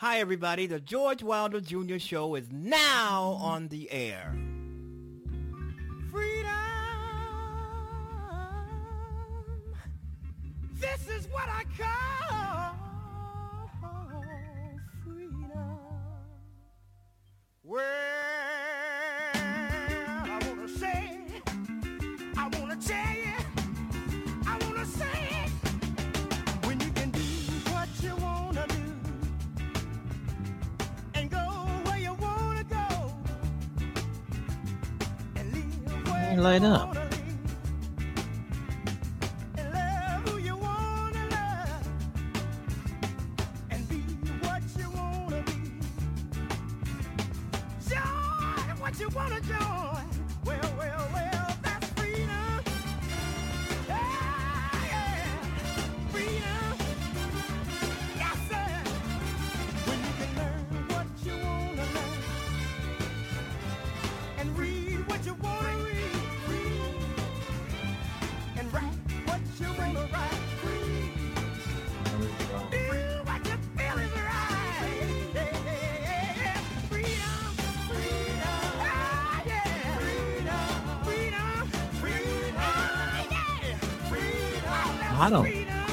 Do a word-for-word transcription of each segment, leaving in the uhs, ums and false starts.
Hi, everybody. The George Wilder Junior Show is now on the air. Freedom. This is what I call freedom. Well, I want to say, I want to tell you, I want to say, when you can do what you want to do. Light up. I don't.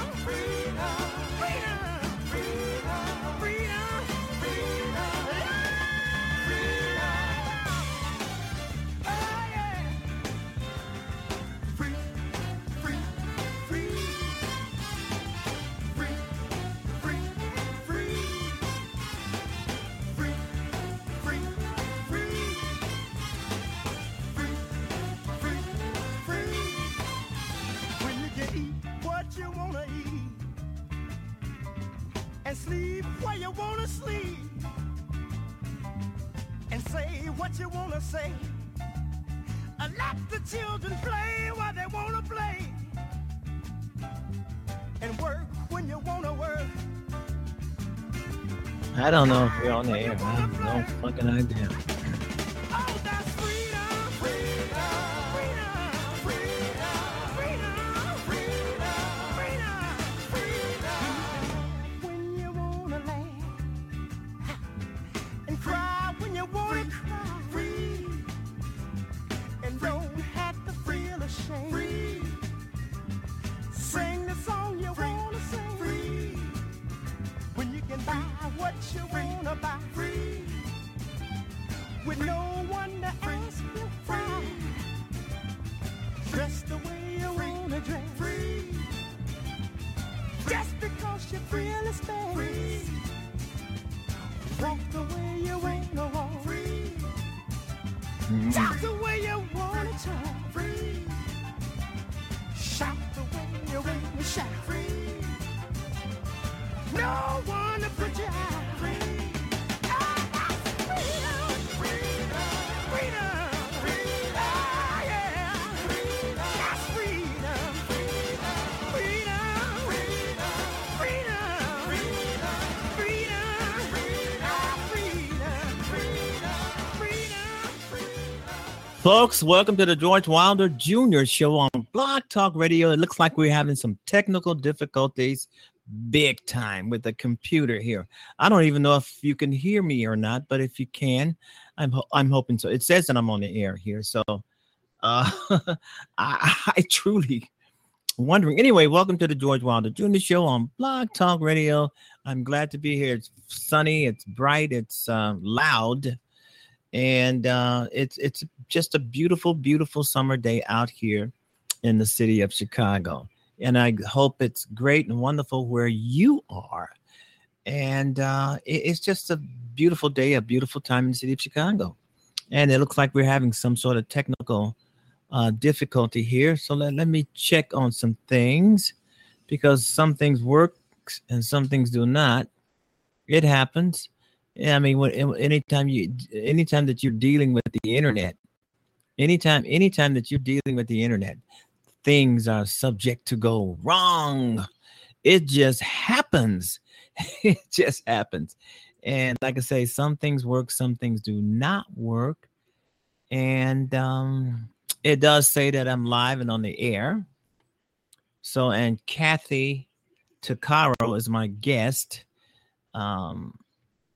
I don't know if we're on the air. I have no fucking idea. Folks, welcome to the George Wilder Junior Show on Blog Talk Radio. It looks like we're having some technical difficulties big time with the computer here. I don't even know if you can hear me or not, but if you can, I'm ho- I'm hoping so. It says that I'm on the air here, so uh, I, I truly wondering. Anyway, welcome to the George Wilder Junior Show on Blog Talk Radio. I'm glad to be here. It's sunny, it's bright, it's uh, loud. And uh, it's it's just a beautiful, beautiful summer day out here in the city of Chicago. And I hope it's great and wonderful where you are. And uh, it, it's just a beautiful day, a beautiful time in the city of Chicago. And it looks like we're having some sort of technical uh, difficulty here. So let, let me check on some things, because some things work and some things do not. It happens. Yeah, I mean, when, anytime you, anytime that you're dealing with the internet, anytime, anytime that you're dealing with the internet, things are subject to go wrong. It just happens. It just happens. And like I say, some things work, some things do not work. And um, it does say that I'm live and on the air. So, and Kathy Tuccaro is my guest. Um,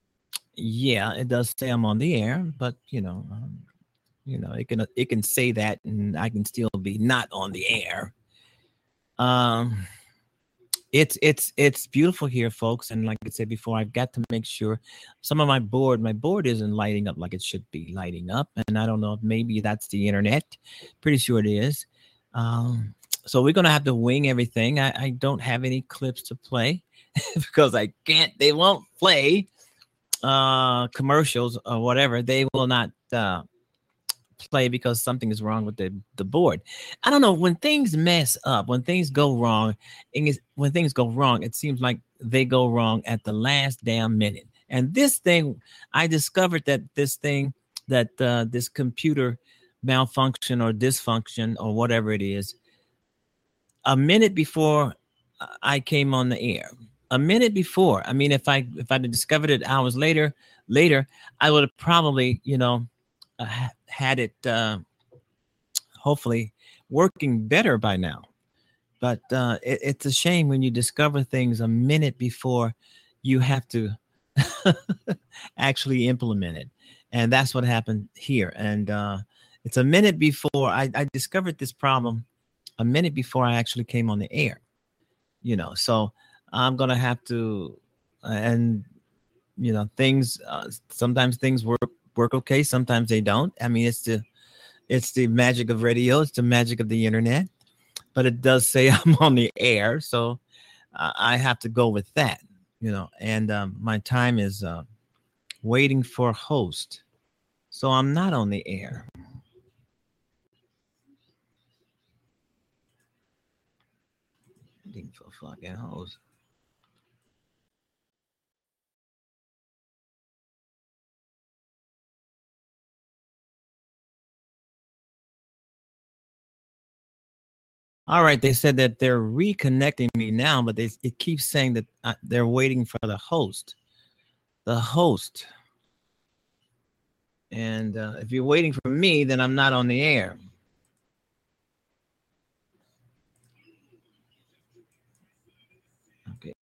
Yeah, it does say I'm on the air, but you know, um, you know, it can it can say that, and I can still be not on the air. Um, it's it's it's beautiful here, folks, and like I said before, I've got to make sure some of my board, my board isn't lighting up like it should be lighting up, and I don't know if maybe that's the internet. Pretty sure it is. Um, so we're gonna have to wing everything. I, I don't have any clips to play because I can't. They won't play uh commercials or whatever. They will not uh play because something is wrong with the the board. I don't know, when things mess up, when things go wrong, and it's, when things go wrong, it seems like they go wrong at the last damn minute. And this thing, I discovered that this thing, that uh, this computer malfunction or dysfunction or whatever it is, a minute before I came on the air. A minute before. I mean, if I if I'd discovered it hours later, later, I would have probably, you know, uh, had it uh, hopefully working better by now. But uh, it, it's a shame when you discover things a minute before you have to actually implement it. And that's what happened here. And uh, it's a minute before I, I discovered this problem, a minute before I actually came on the air, you know, so I'm going to have to, uh, and, you know, things, uh, sometimes things work, work okay. Sometimes they don't. I mean, it's the, it's the magic of radio. It's the magic of the internet, but it does say I'm on the air. So uh, I have to go with that, you know, and um, my time is uh, waiting for host. So I'm not on the air. Waiting for fucking host. All right, they said that they're reconnecting me now, but they it keeps saying that uh, they're waiting for the host. The host. And uh, if you're waiting for me, then I'm not on the air. Okay.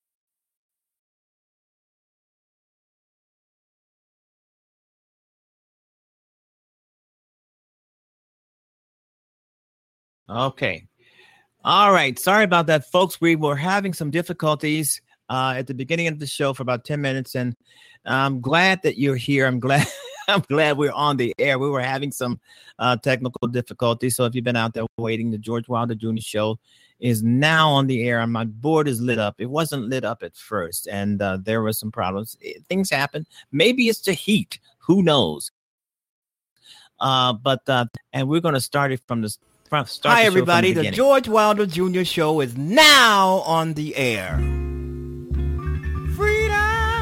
Okay. All right. Sorry about that, folks. We were having some difficulties uh, at the beginning of the show for about ten minutes, and I'm glad that you're here. I'm glad. I'm glad we're on the air. We were having some uh, technical difficulties. So if you've been out there waiting, the George Wilder Junior Show is now on the air, and my board is lit up. It wasn't lit up at first, and uh, there were some problems. It, things happen. Maybe it's the heat. Who knows? Uh, but uh, and we're going to start it from the front. Start Hi, the show from everybody. the The beginning. George Wilder Junior Show is now on the air. Freedom.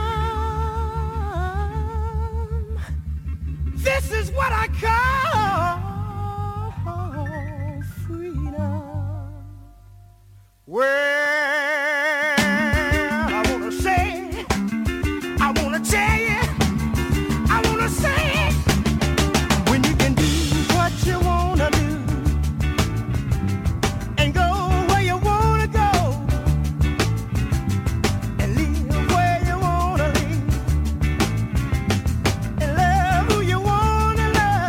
This is what I call freedom. Well, I want to say, I want to tell you, I want to say, when you can do what you want to do and go where you want to go and live where you want to live and love who you want to love.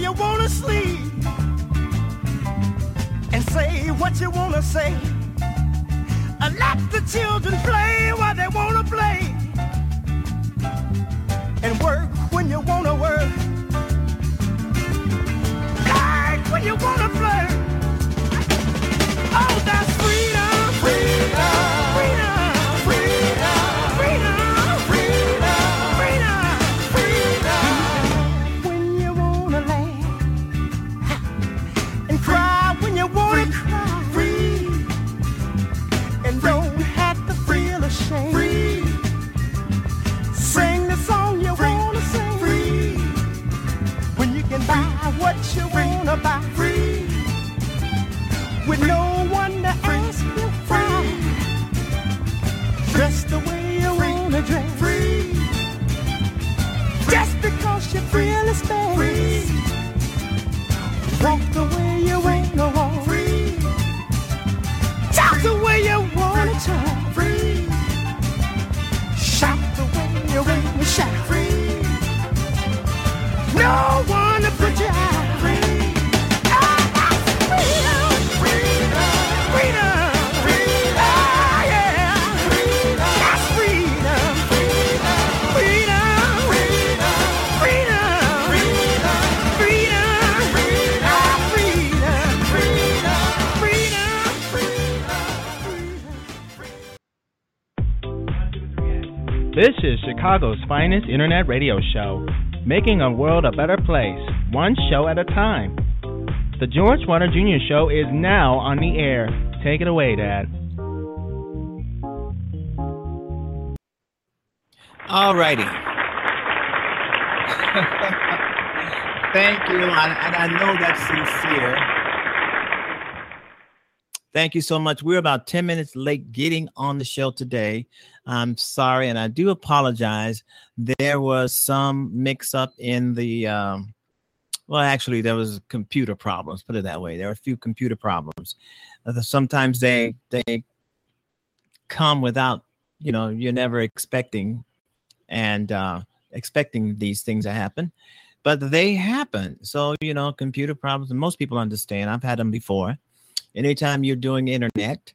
you wanna sleep and say what you wanna say. Uh, let the children play while they wanna play, and work when you wanna work. Like when you wanna flirt. Oh, that's freedom, freedom, freedom, freedom, freedom, freedom, freedom, freedom. When you wanna laugh and cry when you wanna cry, free, and don't have to feel ashamed. Free. Sing the song you wanna sing. Free. When you can buy what you wanna buy. Free. With no one to ask you why. Dress the way you wanna dress. Free. Just because you feel it's best. Free. Walk the way you wanna walk. Free. Talk the way you wanna talk. Free. Shout the way you wanna shout. Free. No one to put you out. Free. This is Chicago's finest internet radio show, making a world a better place, one show at a time. The George Wilder Junior Show is now on the air. Take it away, Dad. All righty. Thank you, and I know that's sincere. Thank you so much. We're about ten minutes late getting on the show today. I'm sorry, and I do apologize. There was some mix-up in the, um, well, actually, there was computer problems, put it that way. There were a few computer problems. Uh, sometimes they they come without, you know, you're never expecting and uh, expecting these things to happen, but they happen. So, you know, computer problems, and most people understand. I've had them before. Anytime you're doing internet,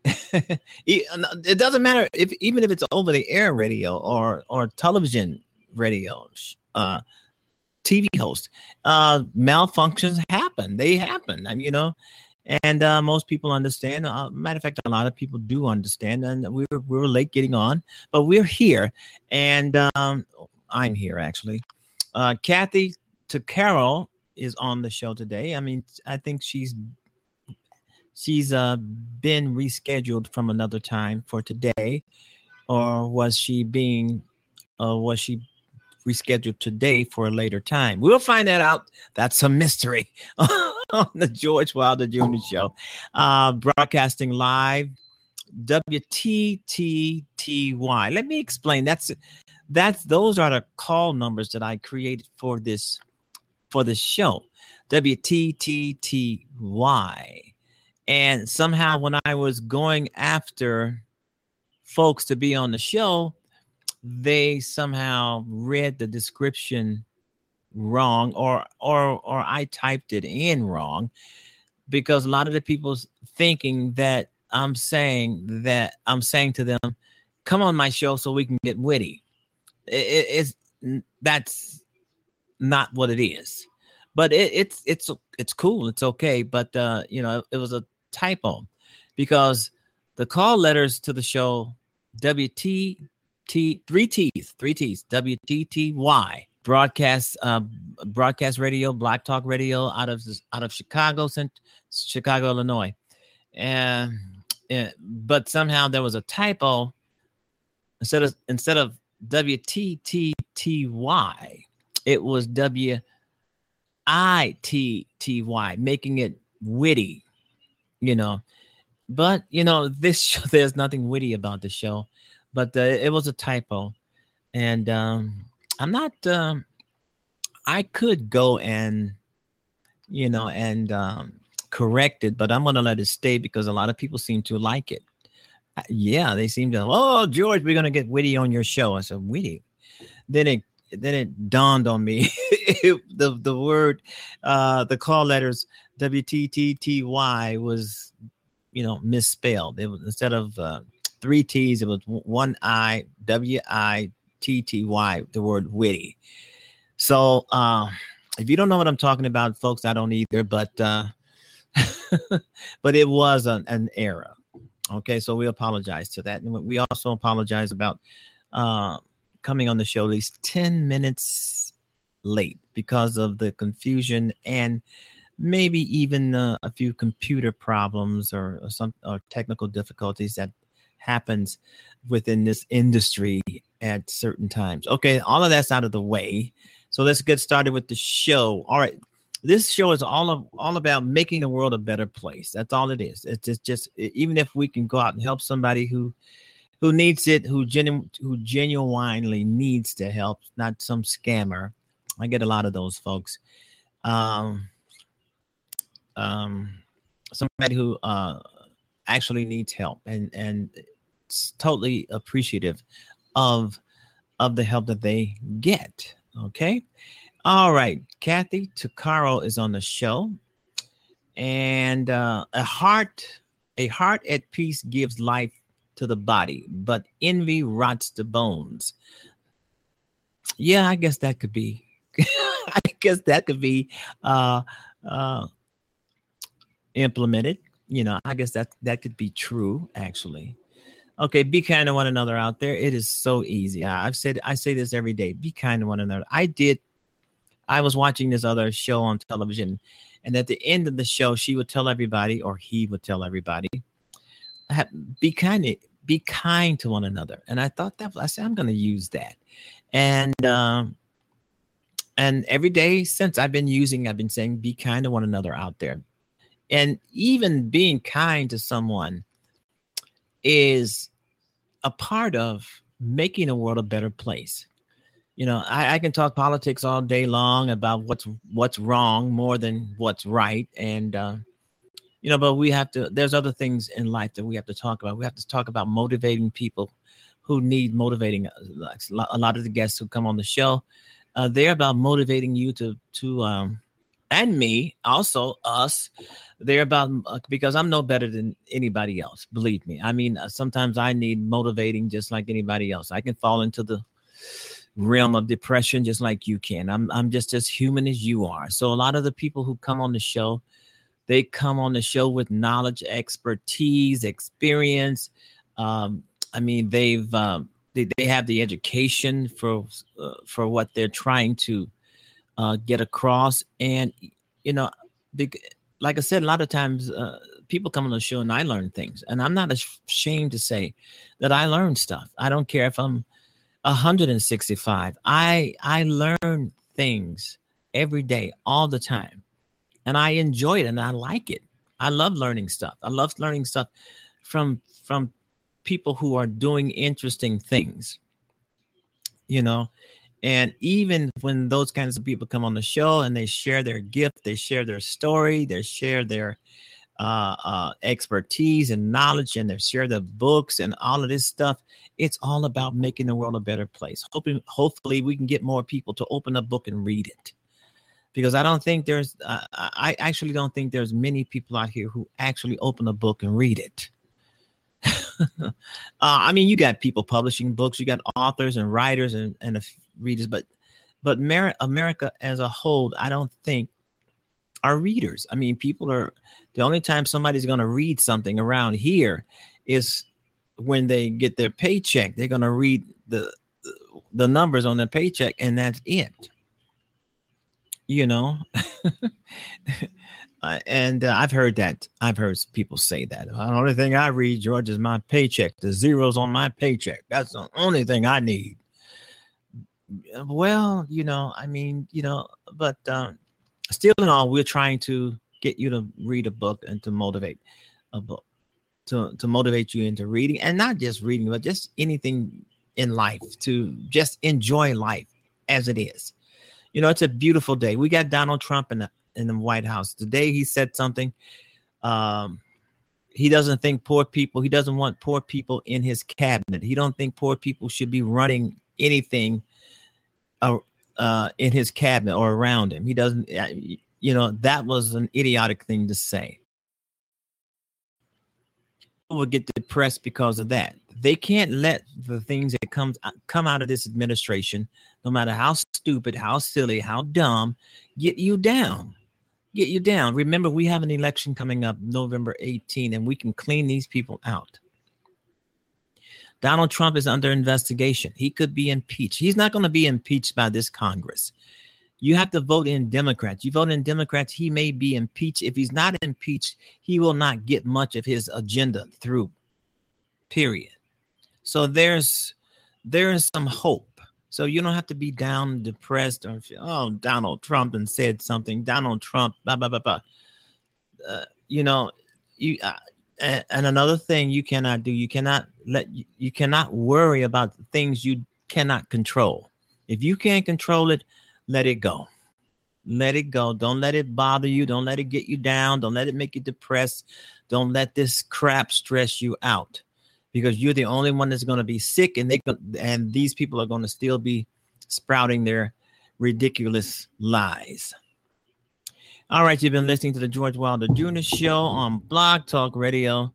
it doesn't matter if even if it's over the air radio or or television radio, uh, T V host, uh, malfunctions happen. They happen, and you know, and uh, most people understand. Uh, matter of fact, a lot of people do understand, and we were we were late getting on, but we're here, and um, I'm here actually. Uh, Kathy Tuccaro is on the show today. I mean, I think she's. She's uh, been rescheduled from another time for today, or was she being, uh, was she rescheduled today for a later time? We'll find that out. That's a mystery on the George Wilder Junior Show, uh, broadcasting live, W T T T Y. Let me explain. That's that's those are the call numbers that I created for this for this show, W T T T Y. And somehow when I was going after folks to be on the show, they somehow read the description wrong, or or or I typed it in wrong, because a lot of the people's thinking that I'm saying that I'm saying to them, come on my show so we can get witty. It, it, it's that's not what it is. But it, it's it's it's cool. It's okay. But uh, you know, it was a typo, because the call letters to the show, W T T, three T's, three T's, W T T Y, broadcast, uh, broadcast radio, Black Talk Radio out of out of Chicago, Chicago, Illinois, and uh, but somehow there was a typo. Instead of instead of W T T T Y, it was W I T T Y, making it witty. You know, but you know, this show, there's nothing witty about the show, but uh, it was a typo, and um, I'm not. Um, I could go and, you know, and um, correct it, but I'm gonna let it stay because a lot of people seem to like it. Uh, yeah, they seem to. Oh, George, we're gonna get witty on your show. I said witty. Then it then it dawned on me. it, the the word, uh, the call letters W T T T Y was, you know, misspelled. It was instead of uh, three T's, it was one I, W I T T Y, the word witty. So uh, if you don't know what I'm talking about, folks, I don't either, but uh, but it was an, an error. Okay, so we apologize to that. And we also apologize about uh, coming on the show at least ten minutes late because of the confusion and maybe even uh, a few computer problems or, or some or technical difficulties that happens within this industry at certain times. Okay, all of that's out of the way. So let's get started with the show. All right. This show is all of, all about making the world a better place. That's all it is. It's just, just even if we can go out and help somebody who who needs it, who genu- who genuinely needs the help, not some scammer. I get a lot of those folks. Um, um, somebody who uh, actually needs help and and it's totally appreciative of of the help that they get. Okay. All right. Kathy Tuccaro is on the show. And uh, a heart, a heart at peace gives life to the body, but envy rots the bones. Yeah, I guess that could be. I guess that could be uh, uh, implemented. You know, I guess that that could be true, actually. Okay, be kind to one another out there. It is so easy. I've said I say this every day. Be kind to one another. I did. I was watching this other show on television, and at the end of the show, she would tell everybody, or he would tell everybody, be kind, be kind to one another. And I thought that I said I'm going to use that, and um, and every day since I've been using, I've been saying, be kind to one another out there, and even being kind to someone is a part of making the world a better place. You know, I, I can talk politics all day long about what's what's wrong more than what's right. And, uh, you know, but we have to, there's other things in life that we have to talk about. We have to talk about motivating people who need motivating. A lot of the guests who come on the show, uh, they're about motivating you to, to, um, and me, also us. They're about, uh, because I'm no better than anybody else. Believe me. I mean, uh, sometimes I need motivating just like anybody else. I can fall into the realm of depression just like you can. I'm I'm just as human as you are. So a lot of the people who come on the show, they come on the show with knowledge, expertise, experience. Um, I mean, they've um, they they have the education for uh, for what they're trying to uh, get across. And you know, big, like I said, a lot of times uh, people come on the show and I learn things, and I'm not ashamed to say that I learn stuff. I don't care if I'm one hundred sixty-five. I I learn things every day, all the time, and I enjoy it and I like it. I love learning stuff. I love learning stuff from from people who are doing interesting things, you know. And even when those kinds of people come on the show and they share their gift, they share their story, they share their uh, uh, expertise and knowledge, and they share the books and all of this stuff. It's all about making the world a better place. Hoping, hopefully we can get more people to open a book and read it, because I don't think there's, uh, I actually don't think there's many people out here who actually open a book and read it. uh, I mean, you got people publishing books, you got authors and writers and, and readers, but, but Mer- America as a whole, I don't think are readers. I mean, people are, the only time somebody's going to read something around here is when they get their paycheck. They're going to read the the numbers on their paycheck, and that's it. You know, uh, and uh, I've heard that. I've heard people say that. The only thing I read, George, is my paycheck. The zeros on my paycheck. That's the only thing I need. Well, you know, I mean, you know, but um, still in all, we're trying to get you to read a book and to motivate a book. To, to motivate you into reading, and not just reading, but just anything in life, to just enjoy life as it is. You know, it's a beautiful day. We got Donald Trump in the, in the White House. Today he said something. Um, he doesn't think poor people, he doesn't want poor people in his cabinet. He don't think poor people should be running anything uh, uh, in his cabinet or around him. He doesn't, uh, you know, that was an idiotic thing to say. People will get depressed because of that. They can't let the things that comes come out of this administration, no matter how stupid, how silly, how dumb, get you down. Get you down. Remember, we have an election coming up November eighteenth, and we can clean these people out. Donald Trump is under investigation. He could be impeached. He's not going to be impeached by this Congress. You have to vote in Democrats. You vote in Democrats, he may be impeached. If he's not impeached, he will not get much of his agenda through, period. So there's there's some hope. So you don't have to be down, depressed, or feel, oh, Donald Trump and said something. Donald Trump, blah, blah, blah, blah. Uh, you know, you uh, and, and another thing you cannot do, you cannot let you, you cannot worry about things you cannot control. If you can't control it, let it go. Let it go. Don't let it bother you. Don't let it get you down. Don't let it make you depressed. Don't let this crap stress you out, because you're the only one that's going to be sick, and they and these people are going to still be sprouting their ridiculous lies. All right, you've been listening to the George Wilder Junior Show on Blog Talk Radio.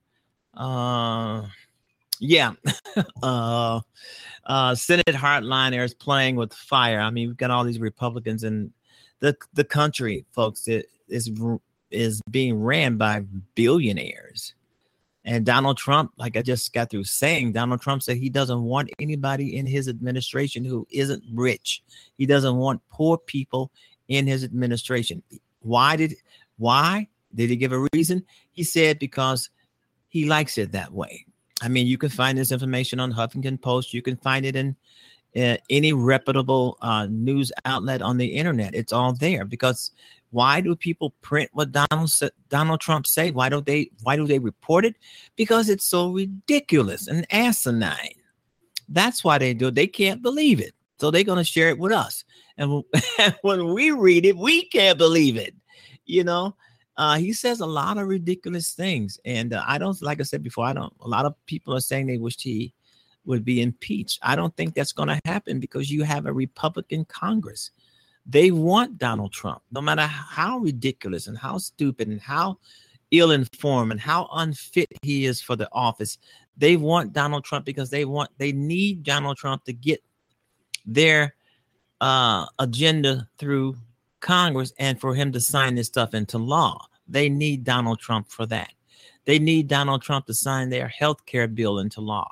Uh, yeah. uh, uh, Senate hardliner is playing with fire. I mean, we've got all these Republicans, and the the country, folks, it is is being ran by billionaires. And Donald Trump, like I just got through saying, Donald Trump said he doesn't want anybody in his administration who isn't rich. He doesn't want poor people in his administration. Why did why did he give a reason? He said because he likes it that way. I mean, you can find this information on Huffington Post. You can find it in uh, any reputable uh, news outlet on the internet. It's all there. Because why do people print what Donald Donald Trump say? Why don't they? Why do they report it? Because it's so ridiculous and asinine. That's why they do it. They can't believe it, so they're going to share it with us. And when we read it, we can't believe it. You know, uh, he says a lot of ridiculous things, and uh, I don't. Like I said before, I don't. A lot of people are saying they wished he would be impeached. I don't think that's going to happen because you have a Republican Congress. They want Donald Trump, no matter how ridiculous and how stupid and how ill-informed and how unfit he is for the office. They want Donald Trump because they want, they need Donald Trump to get their uh, agenda through Congress and for him to sign this stuff into law. They need Donald Trump for that. They need Donald Trump to sign their health care bill into law.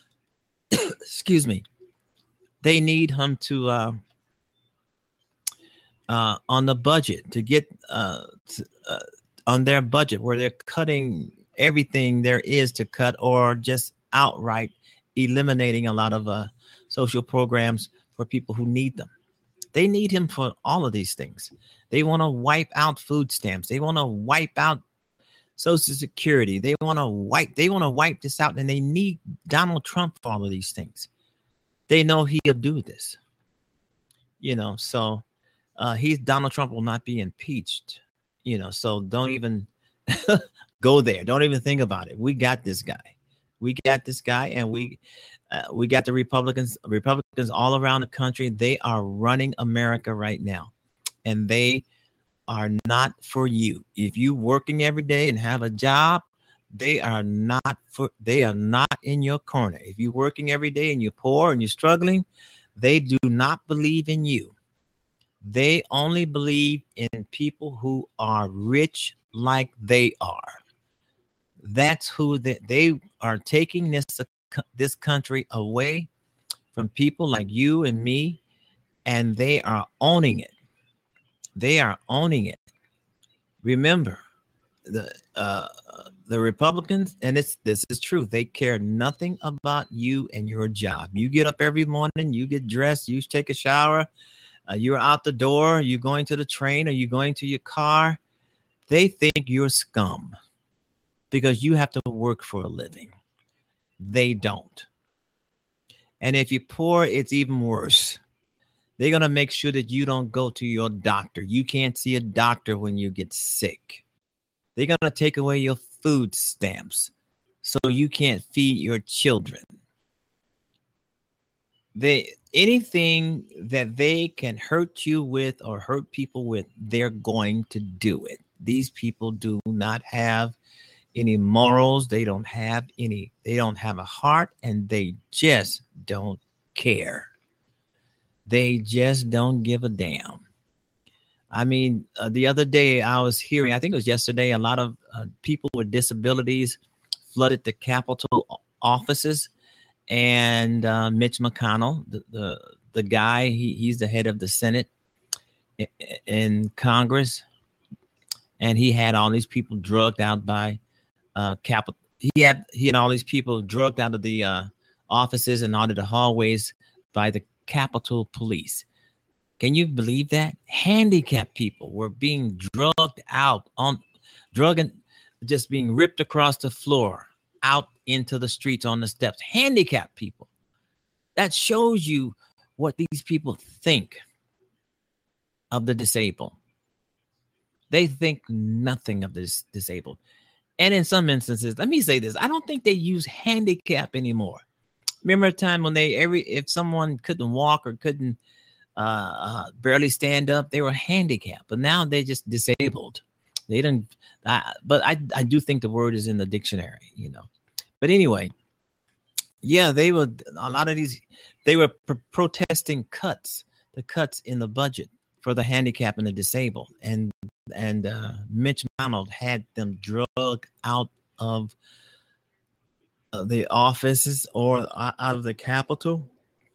Excuse me. They need him to, uh, Uh, on the budget to get uh, to, uh, on their budget where they're cutting everything there is to cut, or just outright eliminating a lot of uh, social programs for people who need them. They need him for all of these things. They want to wipe out food stamps. They want to wipe out Social Security. They want to wipe. They want to wipe this out, and they need Donald Trump for all of these things. They know he'll do this. You know, so. Uh, he's Donald Trump will not be impeached, you know, so don't even go there. Don't even think about it. We got this guy. We got this guy, and we uh, we got the Republicans, Republicans all around the country. They are running America right now, and they are not for you. If you working every day and have a job, they are not for. They are not in your corner. If you're working every day and you're poor and you're struggling, they do not believe in you. They only believe in people who are rich like they are. That's who they, they are taking this, this country away from people like you and me, and they are owning it. They are owning it. Remember, the uh, the Republicans, and it's this is true, they care nothing about you and your job. You get up every morning, you get dressed, you take a shower, Uh, you're out the door, you're going to the train, or you're going to your car. They think you're scum because you have to work for a living. They don't. And if you're poor, it's even worse. They're going to make sure that you don't go to your doctor. You can't see a doctor when you get sick. They're going to take away your food stamps so you can't feed your children. they anything that they can hurt you with or hurt people with, they're going to do it. These people do not have any morals. They don't have any, they don't have a heart, and they just don't care. They just don't give a damn. I mean, uh, the other day I was hearing, I think it was yesterday, a lot of uh, people with disabilities flooded the Capitol offices, and uh, Mitch McConnell, the, the the guy, he, he's the head of the Senate in, in Congress, and he had all these people drugged out by uh, Capitol. He had he had all these people drugged out of the uh, offices and out of the hallways by the Capitol Police. Can you believe that? Handicapped people were being drugged out on drug and just being ripped across the floor, out into the streets on the steps. Handicapped people. That shows you what these people think of the disabled. They think nothing of this disabled. And in some instances, let me say this, I don't think they use handicap anymore. Remember a time when they every if someone couldn't walk or couldn't uh, uh barely stand up, they were handicapped, but now they're just disabled. They didn't uh, but I I do think the word is in the dictionary, you know. But anyway, yeah, they were a lot of these they were pr- protesting cuts, the cuts in the budget for the handicapped and the disabled, and and uh, Mitch McConnell had them drugged out of uh, the offices or uh, out of the Capitol,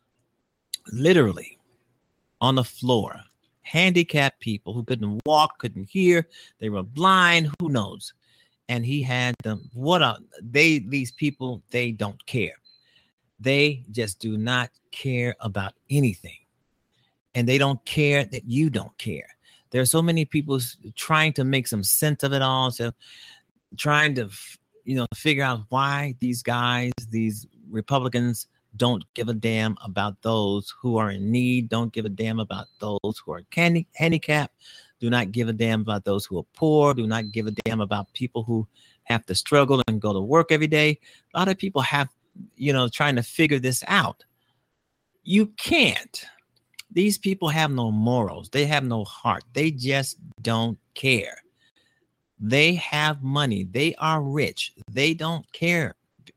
literally on the floor. Handicapped people who couldn't walk, couldn't hear, they were blind, who knows? And he had them. What are they? These people, they don't care. They just do not care about anything. And they don't care that you don't care. There are so many people trying to make some sense of it all. So trying to, you know, figure out why these guys, these Republicans, don't give a damn about those who are in need, don't give a damn about those who are candy, handicapped, do not give a damn about those who are poor, do not give a damn about people who have to struggle and go to work every day. A lot of people have, you know, trying to figure this out. You can't. These people have no morals. They have no heart. They just don't care. They have money. They are rich. They don't care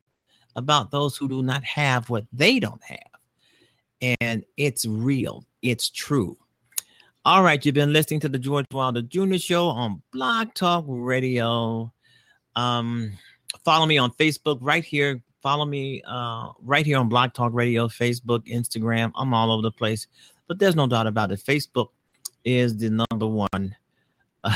about those who do not have what they don't have. And it's real. It's true. All right. You've been listening to the George Wilder Junior Show on Blog Talk Radio. Um, follow me on Facebook right here. Follow me uh, right here on Blog Talk Radio, Facebook, Instagram. I'm all over the place. But there's no doubt about it. Facebook is the number one uh,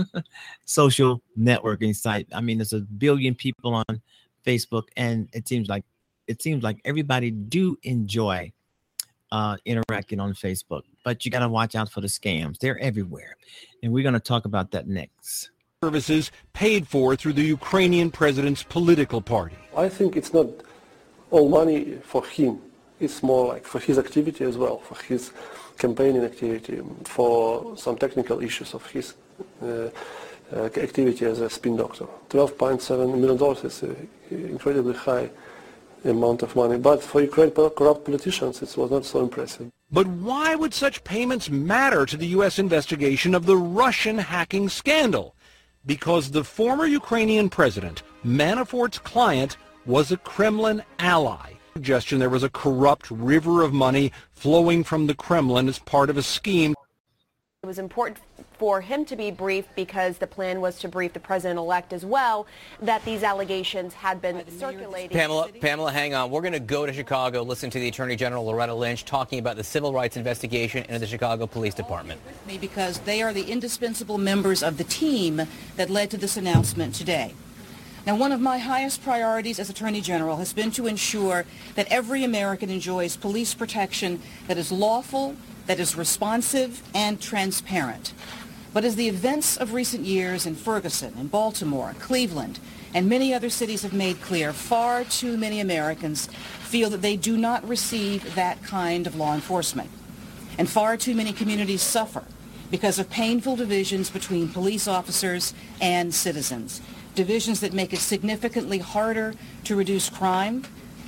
social networking site. I mean, there's a billion people on Facebook, and it seems like it seems like everybody do enjoy uh, interacting on Facebook. But you got to watch out for the scams. They're everywhere, and we're going to talk about that next. Services paid for through the Ukrainian president's political party. I think it's not all money for him. It's more like for his activity as well, for his campaigning activity, for some technical issues of his uh, uh, activity as a spin doctor. twelve point seven million dollars is an incredibly high amount of money, but for Ukraine corrupt politicians it was not so impressive. But why would such payments matter to the U S investigation of the Russian hacking scandal? Because the former Ukrainian president, Manafort's client, was a Kremlin ally. Suggestion there was a corrupt river of money flowing from the Kremlin as part of a scheme. It was important for him to be briefed because the plan was to brief the president-elect as well that these allegations had been circulating. Pamela, Pamela, hang on. We're going to go to Chicago, listen to the Attorney General Loretta Lynch talking about the civil rights investigation into the Chicago Police Department. Because they are the indispensable members of the team that led to this announcement today. Now, one of my highest priorities as Attorney General has been to ensure that every American enjoys police protection that is lawful, that is responsive, and transparent. But as the events of recent years in Ferguson, in Baltimore, Cleveland, and many other cities have made clear, far too many Americans feel that they do not receive that kind of law enforcement. And far too many communities suffer because of painful divisions between police officers and citizens. Divisions that make it significantly harder to reduce crime,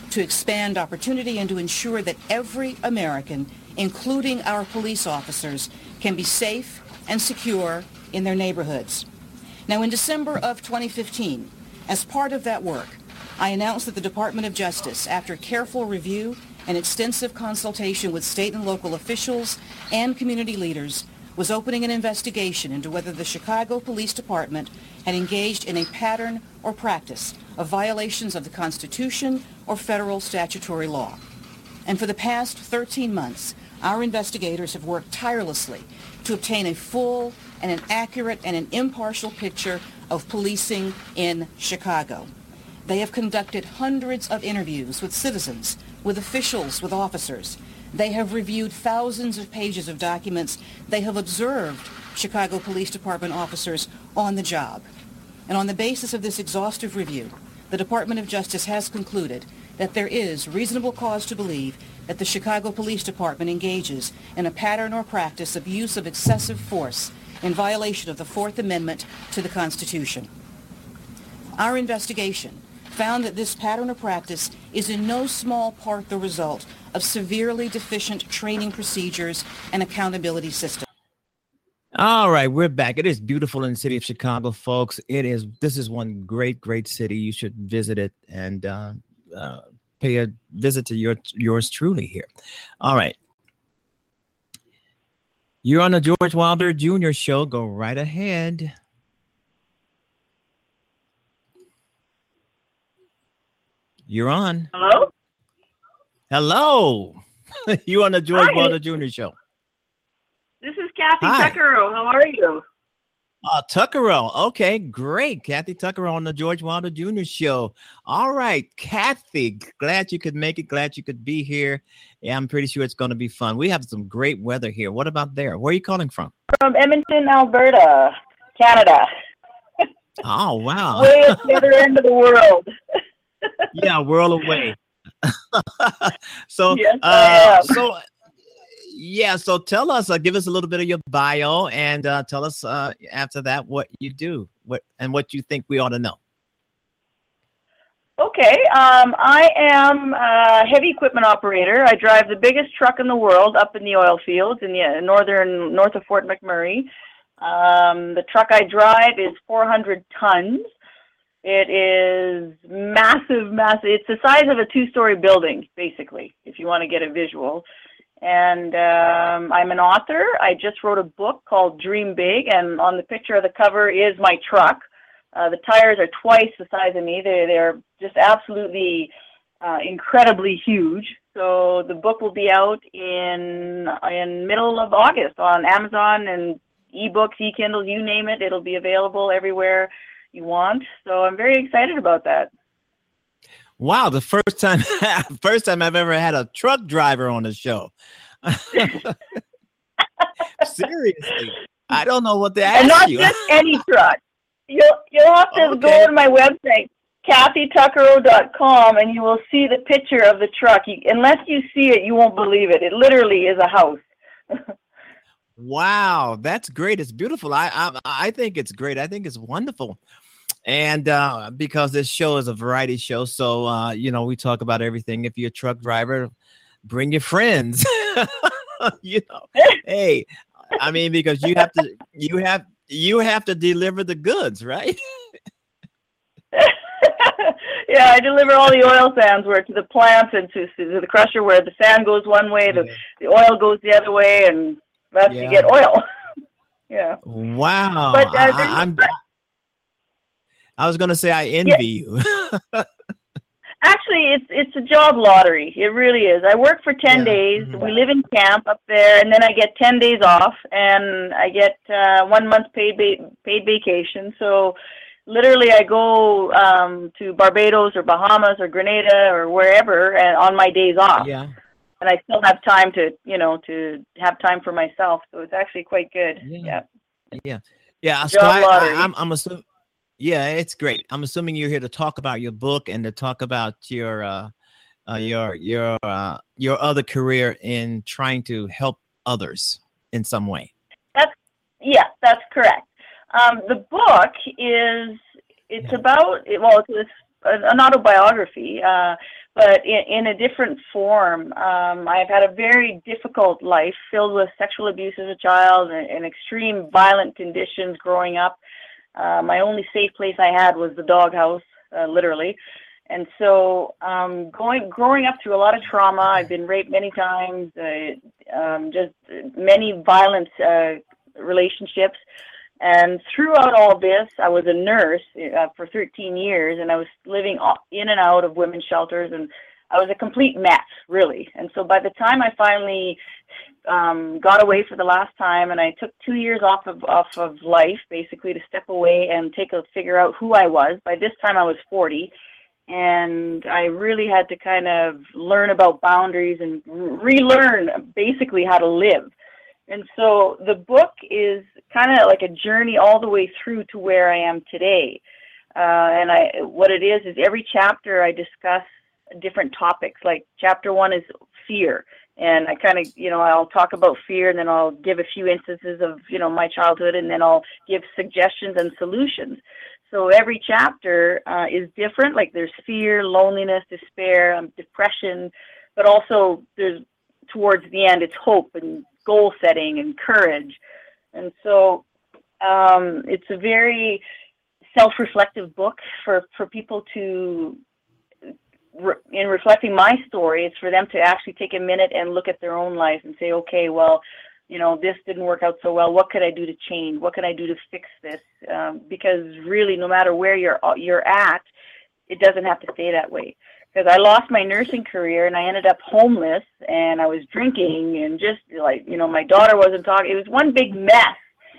to expand opportunity and to ensure that every American, including our police officers, can be safe and secure in their neighborhoods. Now, in December of twenty fifteen, as part of that work, I announced that the Department of Justice, after careful review and extensive consultation with state and local officials and community leaders, was opening an investigation into whether the Chicago Police Department had engaged in a pattern or practice of violations of the Constitution or federal statutory law. And for the past thirteen months, our investigators have worked tirelessly to obtain a full and an accurate and an impartial picture of policing in Chicago. They have conducted hundreds of interviews with citizens, with officials, with officers. They have reviewed thousands of pages of documents. They have observed Chicago Police Department officers on the job. And on the basis of this exhaustive review, the Department of Justice has concluded that there is reasonable cause to believe that the Chicago Police Department engages in a pattern or practice of use of excessive force in violation of the Fourth Amendment to the Constitution. Our investigation found that this pattern or practice is in no small part the result of severely deficient training procedures and accountability systems. All right, we're back. It is beautiful in the city of Chicago, folks. It is. This is one great, great city. You should visit it and uh, uh, pay a visit to your yours truly here. All right. You're on the George Wilder Junior Show. Go right ahead. You're on. Hello? Hello. You on the George Hi. Wilder Junior Show. This is Kathy Hi. Tuckero. How are you? Uh, Tuckero. Okay, great. Kathy Tuckero on the George Wilder Junior Show. All right, Kathy, glad you could make it. Glad you could be here. Yeah, I'm pretty sure it's going to be fun. We have some great weather here. What about there? Where are you calling from? From Edmonton, Alberta, Canada. Oh, wow. Way at the other end of the world. Yeah, world away. so, Yes, I uh, am. so, yeah. So, tell us, uh, give us a little bit of your bio, and uh, tell us uh, after that what you do, what and what you think we ought to know. Okay, um, I am a heavy equipment operator. I drive the biggest truck in the world up in the oil fields in the northern north of Fort McMurray. Um, the truck I drive is four hundred tons. It is massive, massive. It's the size of a two-story building, basically, if you want to get a visual. And um, I'm an author. I just wrote a book called Dream Big, and on the picture of the cover is my truck. Uh, the tires are twice the size of me. They're, they're just absolutely uh, incredibly huge. So the book will be out in in middle of August on Amazon and ebooks, e-Kindles, you name it. It'll be available everywhere you want. So I'm very excited about that. Wow, the first time first time I've ever had a truck driver on the show. Seriously. I don't know what to ask and not you. just any truck. You'll you'll have to Okay. go to my website, Kathy Tuckero dot com, and you will see the picture of the truck. You, unless you see it, you won't believe it. It literally is a house. Wow, that's great. It's beautiful. I, I I think it's great. I think it's wonderful. And uh, because this show is a variety show, so uh, you know, we talk about everything. If you're a truck driver, bring your friends. You know, hey, I mean, because you have to, you have, you have to deliver the goods, right? Yeah, I deliver all the oil sands where to the plants and to, to the crusher where the sand goes one way, the, the oil goes the other way, and that's Yeah. you get oil. Yeah. Wow. But, uh, I, there's- I, I'm. I was gonna say I envy you. Actually, it's it's a job lottery. It really is. I work for ten Yeah. days. Mhm. We live in camp up there, and then I get ten days off, and I get uh, one month paid va- paid vacation. So, literally, I go um, to Barbados or Bahamas or Grenada or wherever, and on my days off. Yeah. And I still have time to, you know, to have time for myself. So it's actually quite good. Yeah. Yeah. Yeah. Yeah. So Job I, lottery. I, I'm, I'm assuming. Yeah, it's great. I'm assuming you're here to talk about your book and to talk about your uh, uh your your uh your other career in trying to help others in some way. That's yeah, that's correct. Um, the book is it's Yeah. about well, it's, it's an autobiography, uh, but in, in a different form. Um, I've had a very difficult life filled with sexual abuse as a child and, and extreme violent conditions growing up. Uh, my only safe place I had was the doghouse, uh, literally. And so um, going, growing up through a lot of trauma, I've been raped many times, uh, um, just many violent uh, relationships. And throughout all this, I was a nurse uh, for thirteen years, and I was living in and out of women's shelters, and I was a complete mess, really. And so by the time I finally um, got away for the last time, and I took two years off of off of life, basically to step away and take a figure out who I was. By this time, I was forty. And I really had to kind of learn about boundaries and relearn basically how to live. And so the book is kind of like a journey all the way through to where I am today. Uh, and I, what it is, is every chapter I discuss different topics. Like chapter one is fear. And I kind of, you know, I'll talk about fear, and then I'll give a few instances of, you know, my childhood, and then I'll give suggestions and solutions. So every chapter uh, is different. Like there's fear, loneliness, despair, um, depression, but also there's towards the end, it's hope and goal setting and courage. And so um, it's a very self-reflective book for, for people to, re- in reflecting my story, it's for them to actually take a minute and look at their own life and say, okay, well, you know, this didn't work out so well. What could I do to change? What can I do to fix this? Um, because really, no matter where you're you're at, it doesn't have to stay that way. Because I lost my nursing career, and I ended up homeless, and I was drinking, and just like, you know, my daughter wasn't talking. It was one big mess.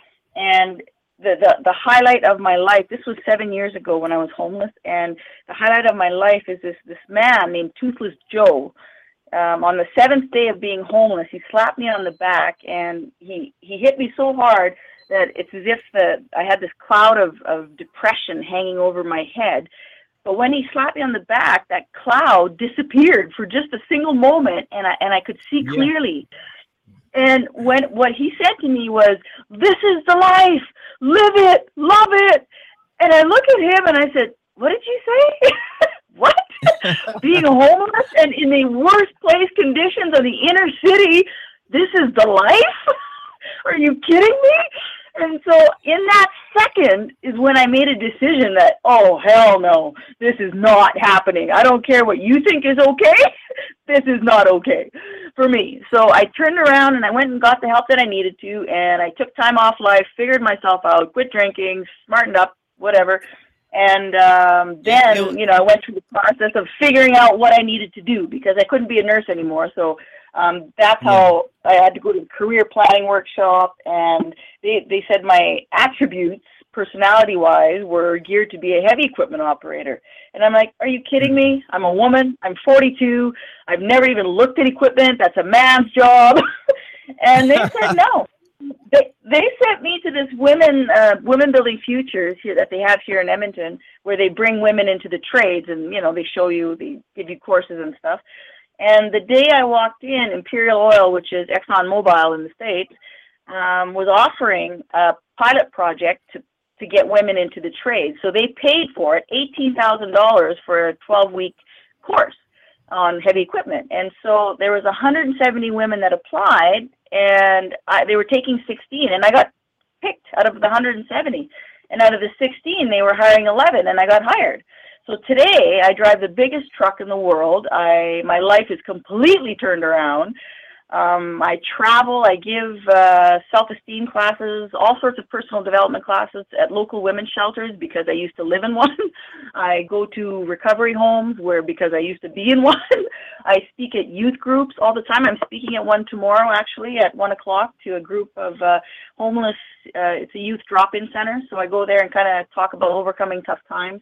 And the, the, the highlight of my life, this was seven years ago when I was homeless, and the highlight of my life is this, this man named Toothless Joe. Um, on the seventh day of being homeless, he slapped me on the back, and he, he hit me so hard that it's as if the, I had this cloud of, of depression hanging over my head. But when he slapped me on the back, that cloud disappeared for just a single moment, and I, and I could see clearly. Yeah. And when what he said to me was, "This is the life, live it, love it." And I looked at him and I said, "What did you say?" What? Being homeless and in the worst place conditions of the inner city, this is the life? Are you kidding me? And so in that second is when I made a decision that, oh, hell no, this is not happening. I don't care what you think is okay. This is not okay for me. So I turned around and I went and got the help that I needed to, and I took time off life, figured myself out, quit drinking, smartened up, whatever. And um, then, you know, I went through the process of figuring out what I needed to do because I couldn't be a nurse anymore. So um, that's how I had to go to a career planning workshop. And they, they said my attributes, personality-wise, were geared to be a heavy equipment operator. And I'm like, are you kidding me? I'm a woman. I'm forty-two. I've never even looked at equipment. That's a man's job. And they said no. They they sent me to this women uh, women building futures here that they have here in Edmonton, where they bring women into the trades, and you know they show you, they give you courses and stuff. And the day I walked in, Imperial Oil, which is ExxonMobil in the States, um, was offering a pilot project to to get women into the trades. So they paid for it, eighteen thousand dollars for a twelve week course on heavy equipment. And so there was one hundred seventy women that applied, and I, they were taking sixteen, and I got picked out of the one hundred seventy. And out of the sixteen, they were hiring eleven, and I got hired. So today, I drive the biggest truck in the world. I my life is completely turned around. Um, I travel. I give uh, self-esteem classes, all sorts of personal development classes at local women's shelters because I used to live in one. I go to recovery homes where because I used to be in one. I speak at youth groups all the time. I'm speaking at one tomorrow, actually, at one o'clock to a group of uh, homeless. Uh, it's a youth drop-in center. So I go there and kind of talk about overcoming tough times.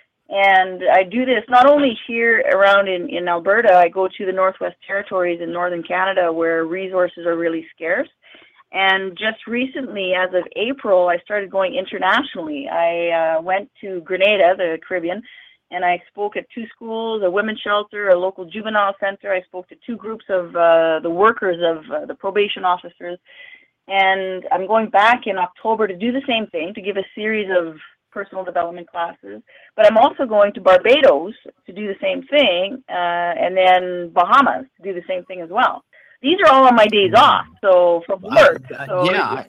And I do this not only here around in, in Alberta. I go to the Northwest Territories in Northern Canada where resources are really scarce. And just recently, as of April, I started going internationally. I uh, went to Grenada, the Caribbean, and I spoke at two schools, a women's shelter, a local juvenile center. I spoke to two groups of uh, the workers of uh, the probation officers. And I'm going back in October to do the same thing, to give a series of personal development classes. But I'm also going to Barbados to do the same thing, uh, and then Bahamas to do the same thing as well. These are all on my days off, so from work. I, so yeah. I,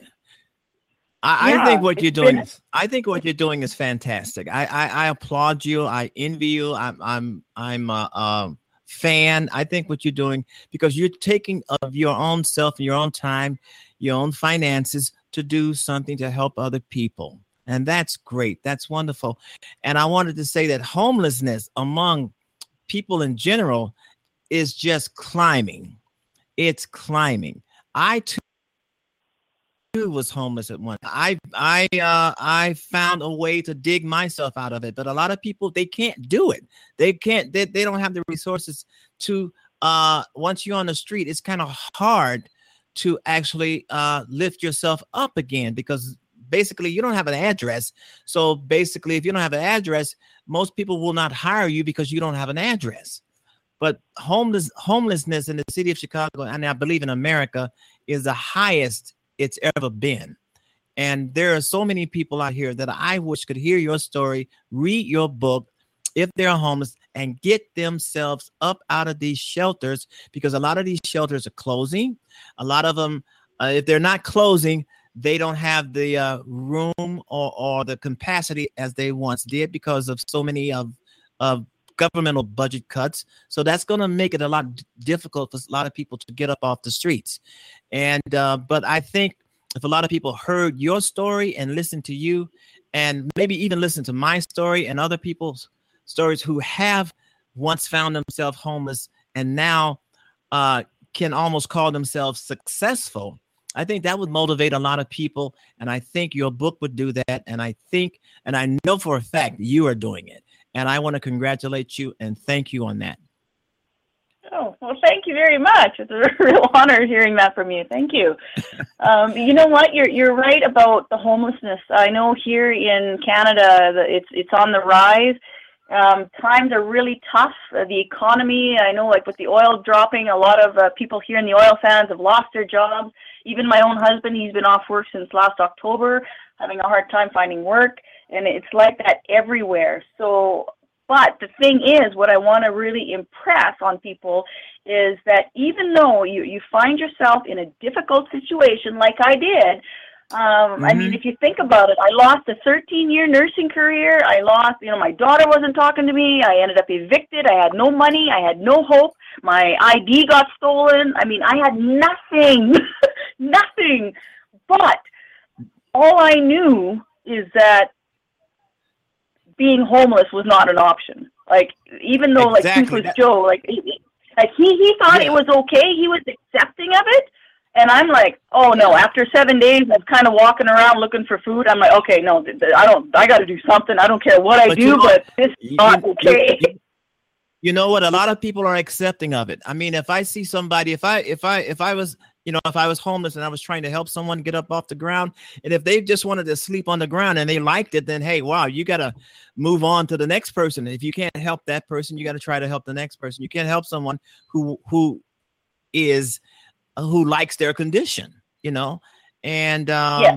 I, yeah, I think what you're doing been, is I think what you're doing is fantastic. I, I, I applaud you. I envy you. I'm I'm I'm a, a fan. I think what you're doing, because you're taking of your own self and your own time, your own finances to do something to help other people. And that's great. That's wonderful. And I wanted to say that homelessness among people in general is just climbing. It's climbing. I too was homeless at one. I I uh I found a way to dig myself out of it, but a lot of people, they can't do it. They can't. They, they don't have the resources to. Uh, once you're on the street, it's kind of hard to actually uh lift yourself up again, because basically you don't have an address. So basically, if you don't have an address, most people will not hire you because you don't have an address. But homeless homelessness in the city of Chicago, and I believe in America, is the highest it's ever been. And there are so many people out here that I wish could hear your story, read your book, if they're homeless, and get themselves up out of these shelters, because a lot of these shelters are closing. A lot of them, uh, if they're not closing, they don't have the uh, room or, or the capacity as they once did because of so many of, of governmental budget cuts. So that's going to make it a lot d- difficult for a lot of people to get up off the streets. And uh, but I think if a lot of people heard your story and listened to you, and maybe even listen to my story and other people's stories who have once found themselves homeless and now uh, can almost call themselves successful, I think that would motivate a lot of people. And I think your book would do that. And I think, and I know for a fact you are doing it. And I want to congratulate you and thank you on that. Oh, well, thank you very much. It's a real honor hearing that from you. Thank you. Um, you know what? You're you're right about the homelessness. I know here in Canada, the, it's it's on the rise. Um, times are really tough. Uh, the economy, I know, like with the oil dropping, a lot of uh, people here in the oil sands have lost their jobs. Even my own husband, he's been off work since last October, having a hard time finding work. And it's like that everywhere. So, but the thing is, what I want to really impress on people is that even though you, you find yourself in a difficult situation like I did, um, mm-hmm. I mean, if you think about it, I lost a thirteen-year nursing career. I lost, you know, my daughter wasn't talking to me. I ended up evicted. I had no money. I had no hope. My I D got stolen. I mean, I had nothing, nothing. But all I knew is that being homeless was not an option. Like, even though exactly. like Toothless Joe, like, like he, he thought yeah. it was okay. He was accepting of it. And I'm like, oh no, after seven days of kind of walking around looking for food, I'm like, okay, no, I don't, I got to do something. I don't care what I but do, you know, but this is you, not okay. You, you know what? A lot of people are accepting of it. I mean, if I see somebody, if I, if I, if I was, you know, if I was homeless and I was trying to help someone get up off the ground, and if they just wanted to sleep on the ground and they liked it, then, hey, wow, you got to move on to the next person. If you can't help that person, you got to try to help the next person. You can't help someone who, who is, uh, who likes their condition, you know, and um, yeah.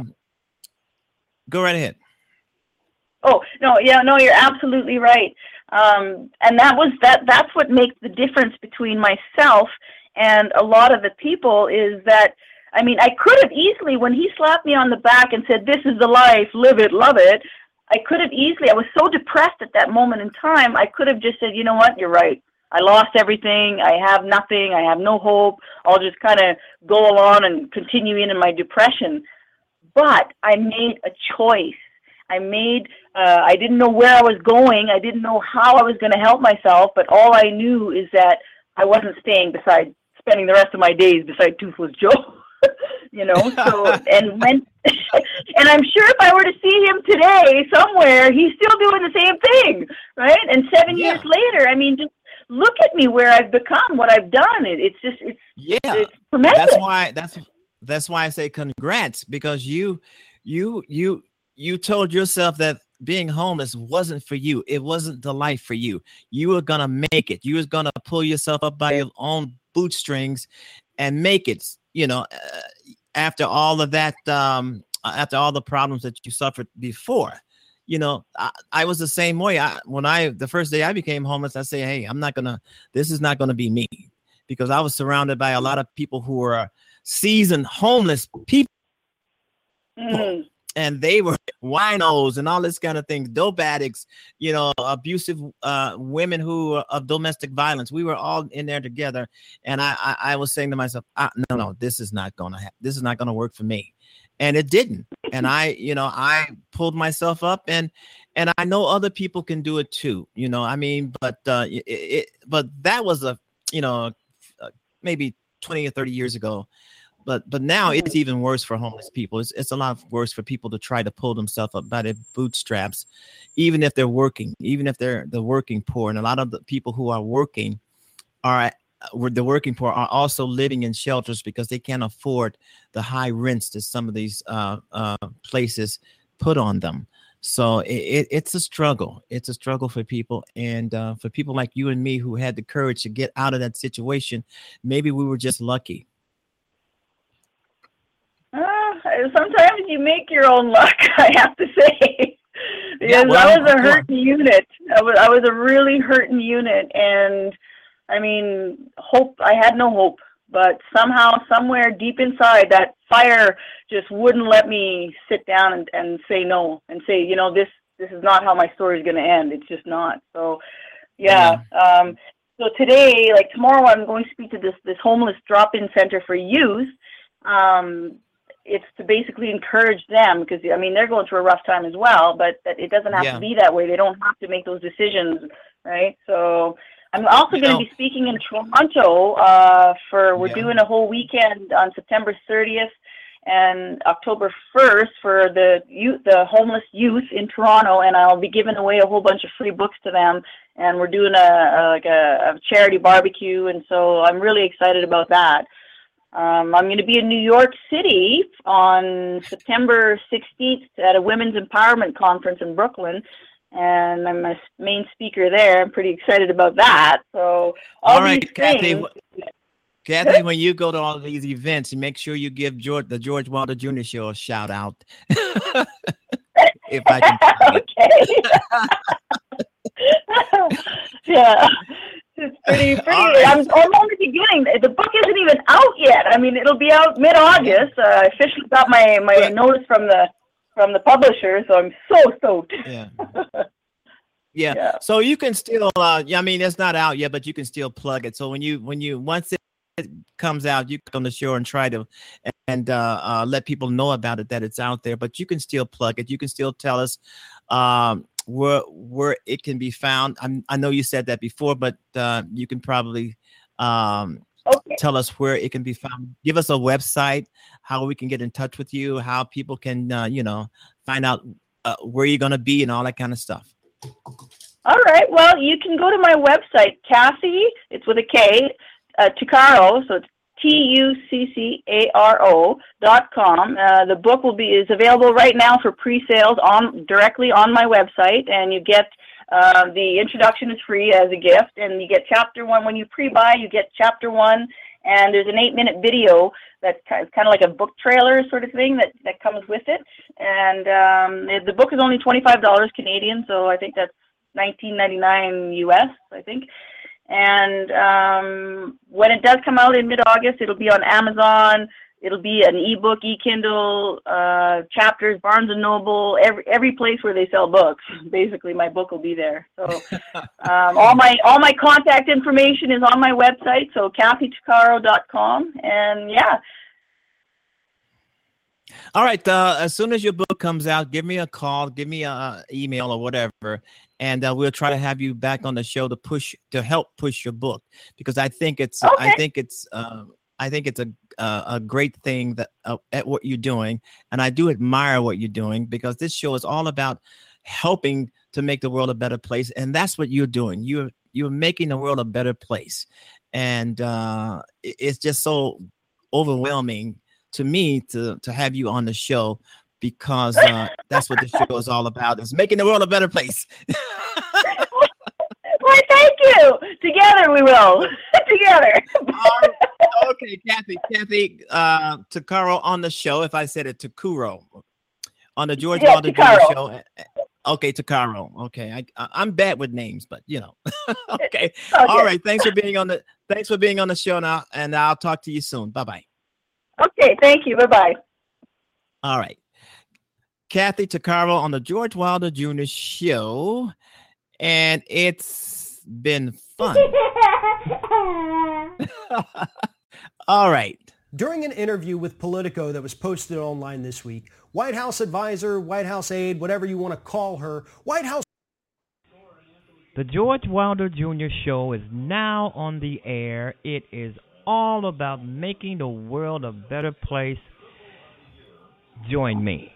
Go right ahead. Oh, no, yeah, no, you're absolutely right. Um, and that was, that, that's what makes the difference between myself and a lot of the people is that, I mean, I could have easily, when he slapped me on the back and said, this is the life, live it, love it, I could have easily, I was so depressed at that moment in time, I could have just said, you know what, you're right. I lost everything. I have nothing. I have no hope. I'll just kind of go along and continue in, in my depression. But I made a choice. I made, uh, I didn't know where I was going. I didn't know how I was going to help myself. But all I knew is that I wasn't staying beside, spending the rest of my days beside Toothless Joe. You know, so, and when, and I'm sure if I were to see him today somewhere, he's still doing the same thing, right? And seven yeah. years later, I mean, just look at me where I've become, what I've done. It, it's just, it's, yeah, it's tremendous. That's why, that's, that's why I say congrats, because you, you, you, you told yourself that being homeless wasn't for you. It wasn't the life for you. You were going to make it. You was going to pull yourself up by your own bootstrings and make it, you know, uh, after all of that, um, after all the problems that you suffered before. you know, I, I was the same way. I, when I, the first day I became homeless, I say, hey, I'm not going to, this is not going to be me, because I was surrounded by a lot of people who were seasoned homeless people. Mm-hmm. And they were winos and all this kind of thing, dope addicts, you know, abusive uh, women who are of domestic violence. We were all in there together. And I, I, I was saying to myself, ah, no, no, this is not going to happen. This is not going to work for me. And it didn't. And I, you know, I pulled myself up, and and I know other people can do it too. You know, I mean, but uh, it, it but that was a, you know, maybe twenty or thirty years ago. But but now it's even worse for homeless people. It's it's a lot worse for people to try to pull themselves up by their bootstraps, even if they're working, even if they're the working poor. And a lot of the people who are working are the working poor are also living in shelters because they can't afford the high rents that some of these uh, uh, places put on them. So it, it, it's a struggle. It's a struggle for people. And uh, for people like you and me who had the courage to get out of that situation, maybe we were just lucky. Uh, sometimes you make your own luck, I have to say. Because Yeah, well, I was a well- hurting unit. I was, I was a really hurting unit. And, I mean, hope, I had no hope. But somehow, somewhere deep inside, that fire just wouldn't let me sit down and, and say no. And say, you know, this, this is not how my story is going to end. It's just not. So, yeah. Um, so today, like tomorrow, I'm going to speak to this, this homeless drop-in center for youth. Um, it's to basically encourage them, because, I mean, they're going through a rough time as well, but that it doesn't have Yeah. to be that way. They don't have to make those decisions, right? So I'm also You going know- to be speaking in Toronto uh, for, we're Yeah. doing a whole weekend on September thirtieth and October first for the youth, the homeless youth in Toronto, and I'll be giving away a whole bunch of free books to them, and we're doing a, a like a, a charity barbecue, and so I'm really excited about that. Um, I'm going to be in New York City on September sixteenth at a women's empowerment conference in Brooklyn, and I'm a main speaker there. I'm pretty excited about that. So all, All right, these Kathy. things, wh- Kathy, when you go to all these events, you make sure you give George the George Wilder Junior Show a shout out. If I can find it. okay. Yeah. It's pretty, pretty. All right. I'm, I'm only beginning. The book isn't even out yet. I mean, it'll be out mid-August. Uh, I officially got my, my But- notice from the from the publisher, so I'm so stoked. Yeah. Yeah. Yeah. So you can still, uh, yeah, I mean, it's not out yet, but you can still plug it. So when you, when you, once it comes out, you come on the show and try to, and uh, uh, let people know about it, that it's out there, but you can still plug it. You can still tell us um, where, where it can be found. I'm, I know you said that before, but uh, you can probably um, Okay. tell us where it can be found. Give us a website, how we can get in touch with you, how people can, uh, you know, find out uh, where you're going to be and all that kind of stuff. All right. Well, you can go to my website, Cassie. It's with a K. Uh, Tuccaro. So it's T U C C A R O dot com. Uh, the book will be is available right now for pre-sales on directly on my website, and you get uh, the introduction is free as a gift, and you get chapter one when you pre-buy. You get chapter one, and there's an eight-minute video that's kind of like a book trailer sort of thing that, that comes with it. And um, the, the book is only twenty-five dollars Canadian, so I think that's nineteen ninety-nine U S, I think. And um, when it does come out in mid-August, it'll be on Amazon. It'll be an ebook, e-Kindle, uh, Chapters, Barnes and Noble, every every place where they sell books. Basically, my book will be there. So um, all my all my contact information is on my website, so Kathy Tuccaro dot com. And yeah. All right. Uh, as soon as your book comes out, give me a call, give me a email or whatever, and uh, we'll try to have you back on the show to push to help push your book, because I think it's Okay. I think it's uh, I think it's a uh, a great thing that uh, at what you're doing, and I do admire what you're doing, because this show is all about helping to make the world a better place, and that's what you're doing. You're you're making the world a better place, and uh, it- it's just so overwhelming to me to to have you on the show, because uh, that's what this show is all about, is making the world a better place. Why, thank you. Together we will. Together. Okay, Kathy, Kathy uh, Tuccaro on the show. If I said it, Tuccaro on the George Yeah, Wilder Junior Tuccaro. Show. Okay, Takaro. Okay, I, I I'm bad with names, but you know. Okay. Okay. All right. Thanks for being on the. Thanks for being on the show now, and I'll talk to you soon. Bye bye. Okay, thank you. Bye bye. All right. Kathy Takaro on the George Wilder Junior Show, and it's been fun. All right. During an interview with Politico that was posted online this week, White House advisor, White House aide, whatever you want to call her, White House... The George Wilder Junior Show is now on the air. It is all about making the world a better place. Join me.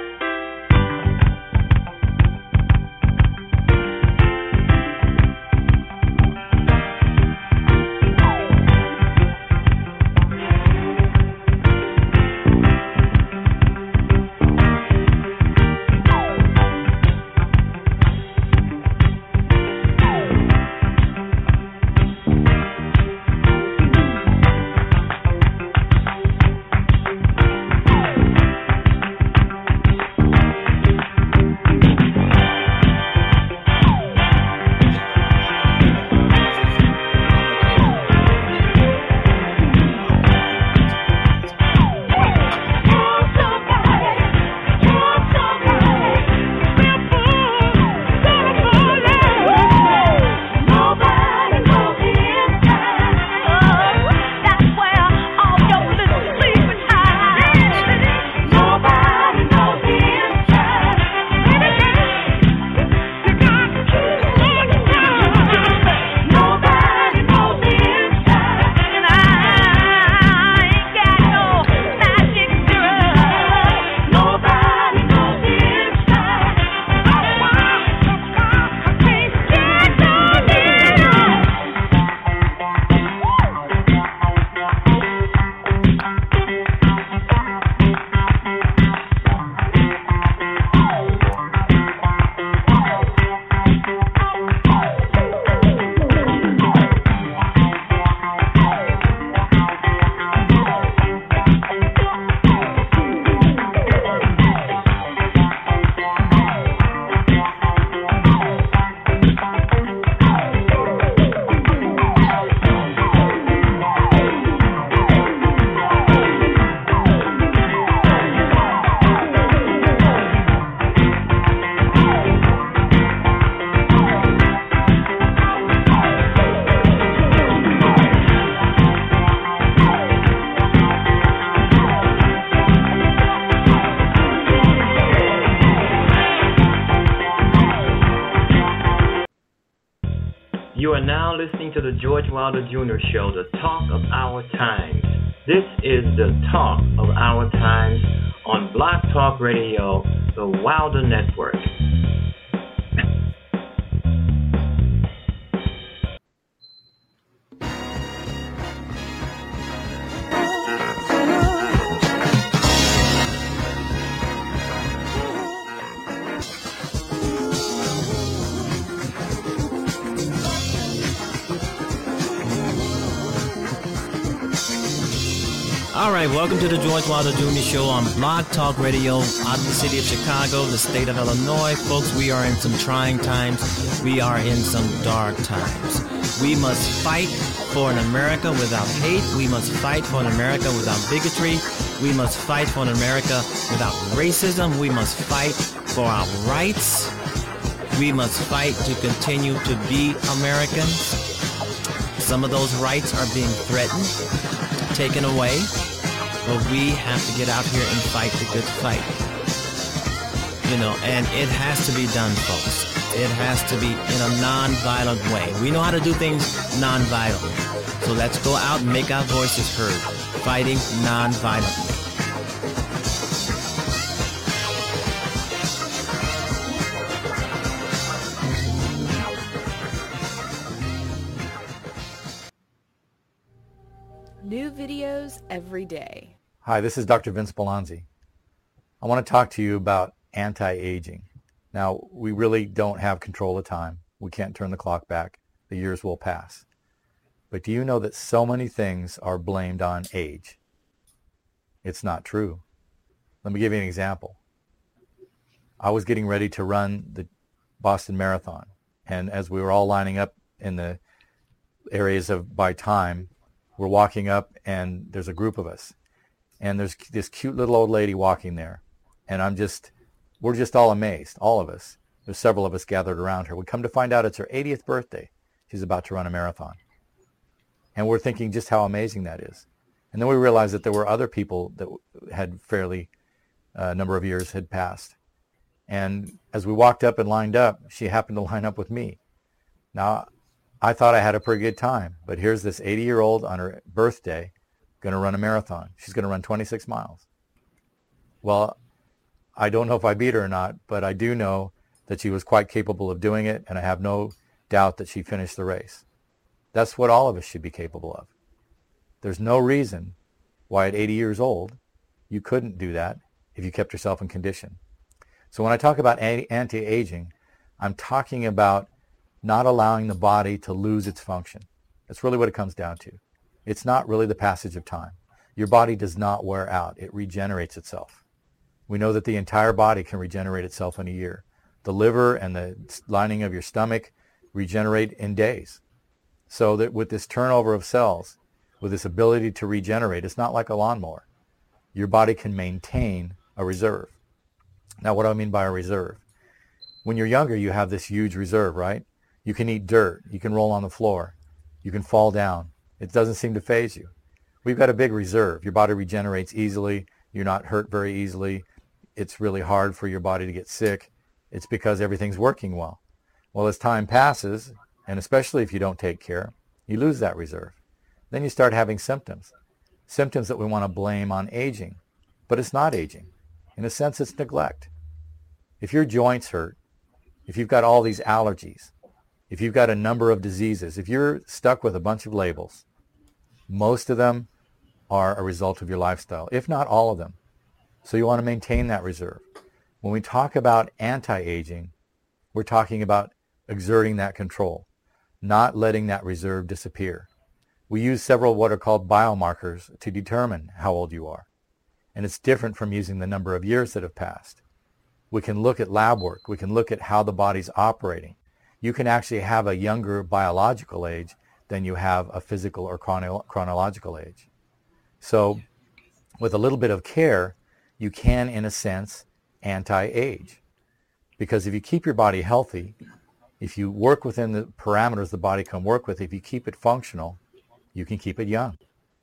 You are now listening to the George Wilder Junior Show, the talk of our times. This is the talk of our times on Blog Talk Radio, the Wilder Network. All right, welcome to the George Wilder Junior Show on Blog Talk Radio out of the city of Chicago, the state of Illinois. Folks, we are in some trying times. We are in some dark times. We must fight for an America without hate. We must fight for an America without bigotry. We must fight for an America without racism. We must fight for our rights. We must fight to continue to be Americans. Some of those rights are being threatened, taken away. But we have to get out here and fight the good fight. You know, and it has to be done, folks. It has to be in a non-violent way. We know how to do things non-violently. So let's go out and make our voices heard, fighting non-violently. New videos every day. Hi, this is Doctor Vince Belanzi. I want to talk to you about anti-aging. Now, we really don't have control of time. We can't turn the clock back. The years will pass. But do you know that so many things are blamed on age? It's not true. Let me give you an example. I was getting ready to run the Boston Marathon. And as we were all lining up in the areas of by time, we're walking up and there's a group of us. And there's this cute little old lady walking there. And I'm just, we're just all amazed, all of us. There's several of us gathered around her. We come to find out it's her eightieth birthday. She's about to run a marathon. And we're thinking just how amazing that is. And then we realized that there were other people that had fairly uh, number of years had passed. And as we walked up and lined up, she happened to line up with me. Now, I thought I had a pretty good time, but here's this eighty-year-old on her birthday going to run a marathon. She's going to run twenty-six miles. Well, I don't know if I beat her or not, but I do know that she was quite capable of doing it, and I have no doubt that she finished the race. That's what all of us should be capable of. There's no reason why at eighty years old you couldn't do that if you kept yourself in condition. So when I talk about anti-aging, I'm talking about not allowing the body to lose its function. That's really what it comes down to. It's not really the passage of time. Your body does not wear out. It regenerates itself. We know that the entire body can regenerate itself in a year. The liver and the lining of your stomach regenerate in days. So that with this turnover of cells, with this ability to regenerate, it's not like a lawnmower. Your body can maintain a reserve. Now, what do I mean by a reserve? When you're younger, you have this huge reserve, right? You can eat dirt. You can roll on the floor. You can fall down. It doesn't seem to faze you. We've got a big reserve. Your body regenerates easily. You're not hurt very easily. It's really hard for your body to get sick. It's because everything's working well. Well, as time passes, and especially if you don't take care, you lose that reserve. Then you start having symptoms. Symptoms that we want to blame on aging. But it's not aging. In a sense, it's neglect. If your joints hurt, if you've got all these allergies, if you've got a number of diseases, if you're stuck with a bunch of labels, most of them are a result of your lifestyle, if not all of them. So you want to maintain that reserve. When we talk about anti-aging, we're talking about exerting that control, not letting that reserve disappear. We use several what are called biomarkers to determine how old you are. And it's different from using the number of years that have passed. We can look at lab work. We can look at how the body's operating. You can actually have a younger biological age than you have a physical or chrono- chronological age. So with a little bit of care, you can, in a sense, anti-age. Because if you keep your body healthy, if you work within the parameters the body can work with, if you keep it functional, you can keep it young.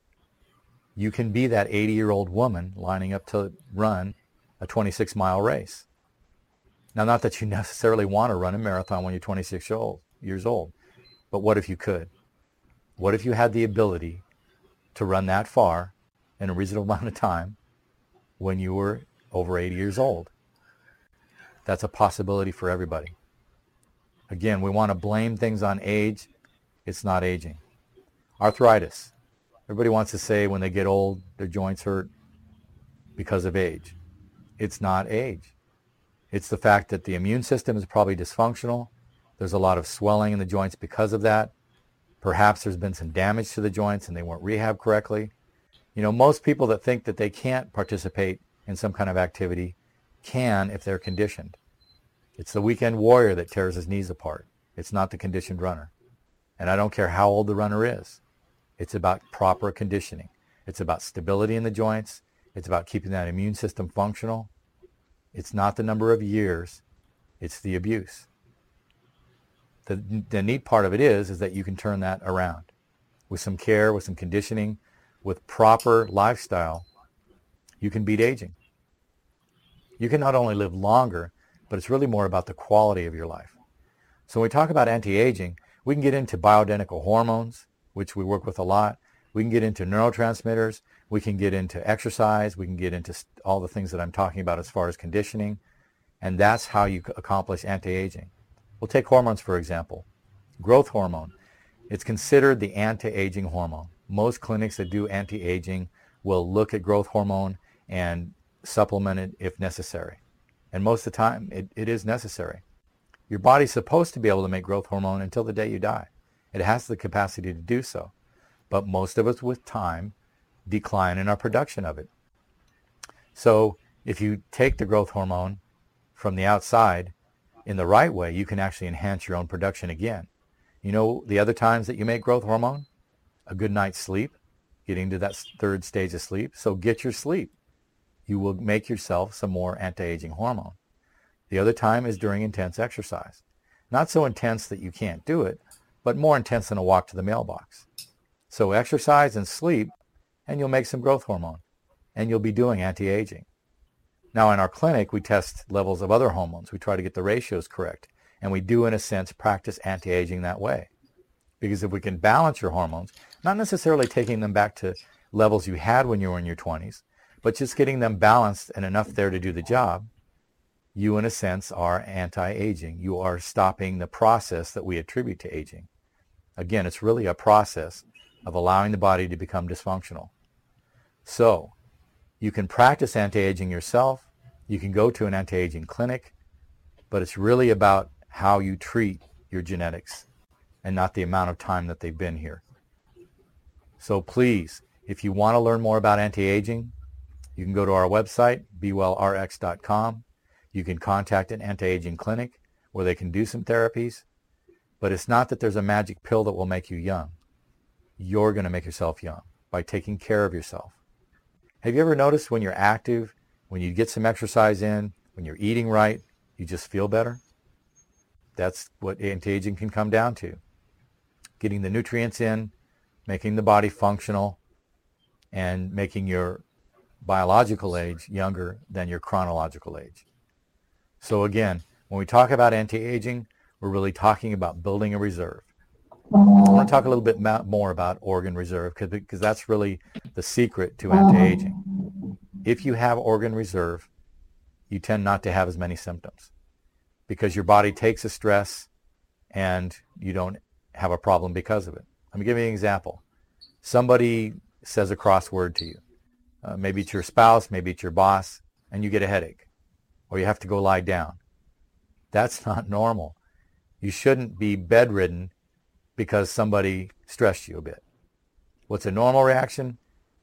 You can be that eighty-year-old woman lining up to run a twenty-six mile race. Now, not that you necessarily want to run a marathon when you're twenty-six years old, but what if you could? What if you had the ability to run that far in a reasonable amount of time when you were over eighty years old? That's a possibility for everybody. Again, we want to blame things on age. It's not aging. Arthritis. Everybody wants to say when they get old, their joints hurt because of age. It's not age. It's the fact that the immune system is probably dysfunctional. There's a lot of swelling in the joints because of that. Perhaps there's been some damage to the joints and they weren't rehabbed correctly. You know, most people that think that they can't participate in some kind of activity can if they're conditioned. It's the weekend warrior that tears his knees apart. It's not the conditioned runner. And I don't care how old the runner is. It's about proper conditioning. It's about stability in the joints. It's about keeping that immune system functional. It's not the number of years. It's the abuse. The, the neat part of it is, is that you can turn that around. With some care, with some conditioning, with proper lifestyle, you can beat aging. You can not only live longer, but it's really more about the quality of your life. So when we talk about anti-aging, we can get into bioidentical hormones, which we work with a lot. We can get into neurotransmitters. We can get into exercise. We can get into all the things that I'm talking about as far as conditioning. And that's how you accomplish anti-aging. We'll take hormones, for example. Growth hormone. It's considered the anti-aging hormone. Most clinics that do anti-aging will look at growth hormone and supplement it if necessary. And most of the time, it, it is necessary. Your body's supposed to be able to make growth hormone until the day you die. It has the capacity to do so. But most of us with time decline in our production of it. So if you take the growth hormone from the outside in the right way, you can actually enhance your own production again. You know the other times that you make growth hormone? A good night's sleep, getting to that third stage of sleep. So get your sleep. You will make yourself some more anti-aging hormone. The other time is during intense exercise. Not so intense that you can't do it, but more intense than a walk to the mailbox. So exercise and sleep, and you'll make some growth hormone, and you'll be doing anti-aging. Now in our clinic, we test levels of other hormones. We try to get the ratios correct, and we do, in a sense, practice anti-aging that way. Because if we can balance your hormones, not necessarily taking them back to levels you had when you were in your twenties, but just getting them balanced and enough there to do the job, you, in a sense, are anti-aging. You are stopping the process that we attribute to aging. Again, it's really a process of allowing the body to become dysfunctional. So, you can practice anti-aging yourself. You can go to an anti-aging clinic, but it's really about how you treat your genetics and not the amount of time that they've been here. So please, if you want to learn more about anti-aging, you can go to our website, be well r x dot com. You can contact an anti-aging clinic where they can do some therapies, but it's not that there's a magic pill that will make you young. You're going to make yourself young by taking care of yourself. Have you ever noticed when you're active, when you get some exercise in, when you're eating right, you just feel better? That's what anti-aging can come down to. Getting the nutrients in, making the body functional, and making your biological age younger than your chronological age. So again, when we talk about anti-aging, we're really talking about building a reserve. I want to talk a little bit more about organ reserve because that's really the secret to anti-aging. If you have organ reserve, you tend not to have as many symptoms because your body takes a stress and you don't have a problem because of it. Let me give you an example. Somebody says a crossword to you. Uh, maybe it's your spouse, maybe it's your boss, and you get a headache or you have to go lie down. That's not normal. You shouldn't be bedridden because somebody stressed you a bit. What's a normal reaction?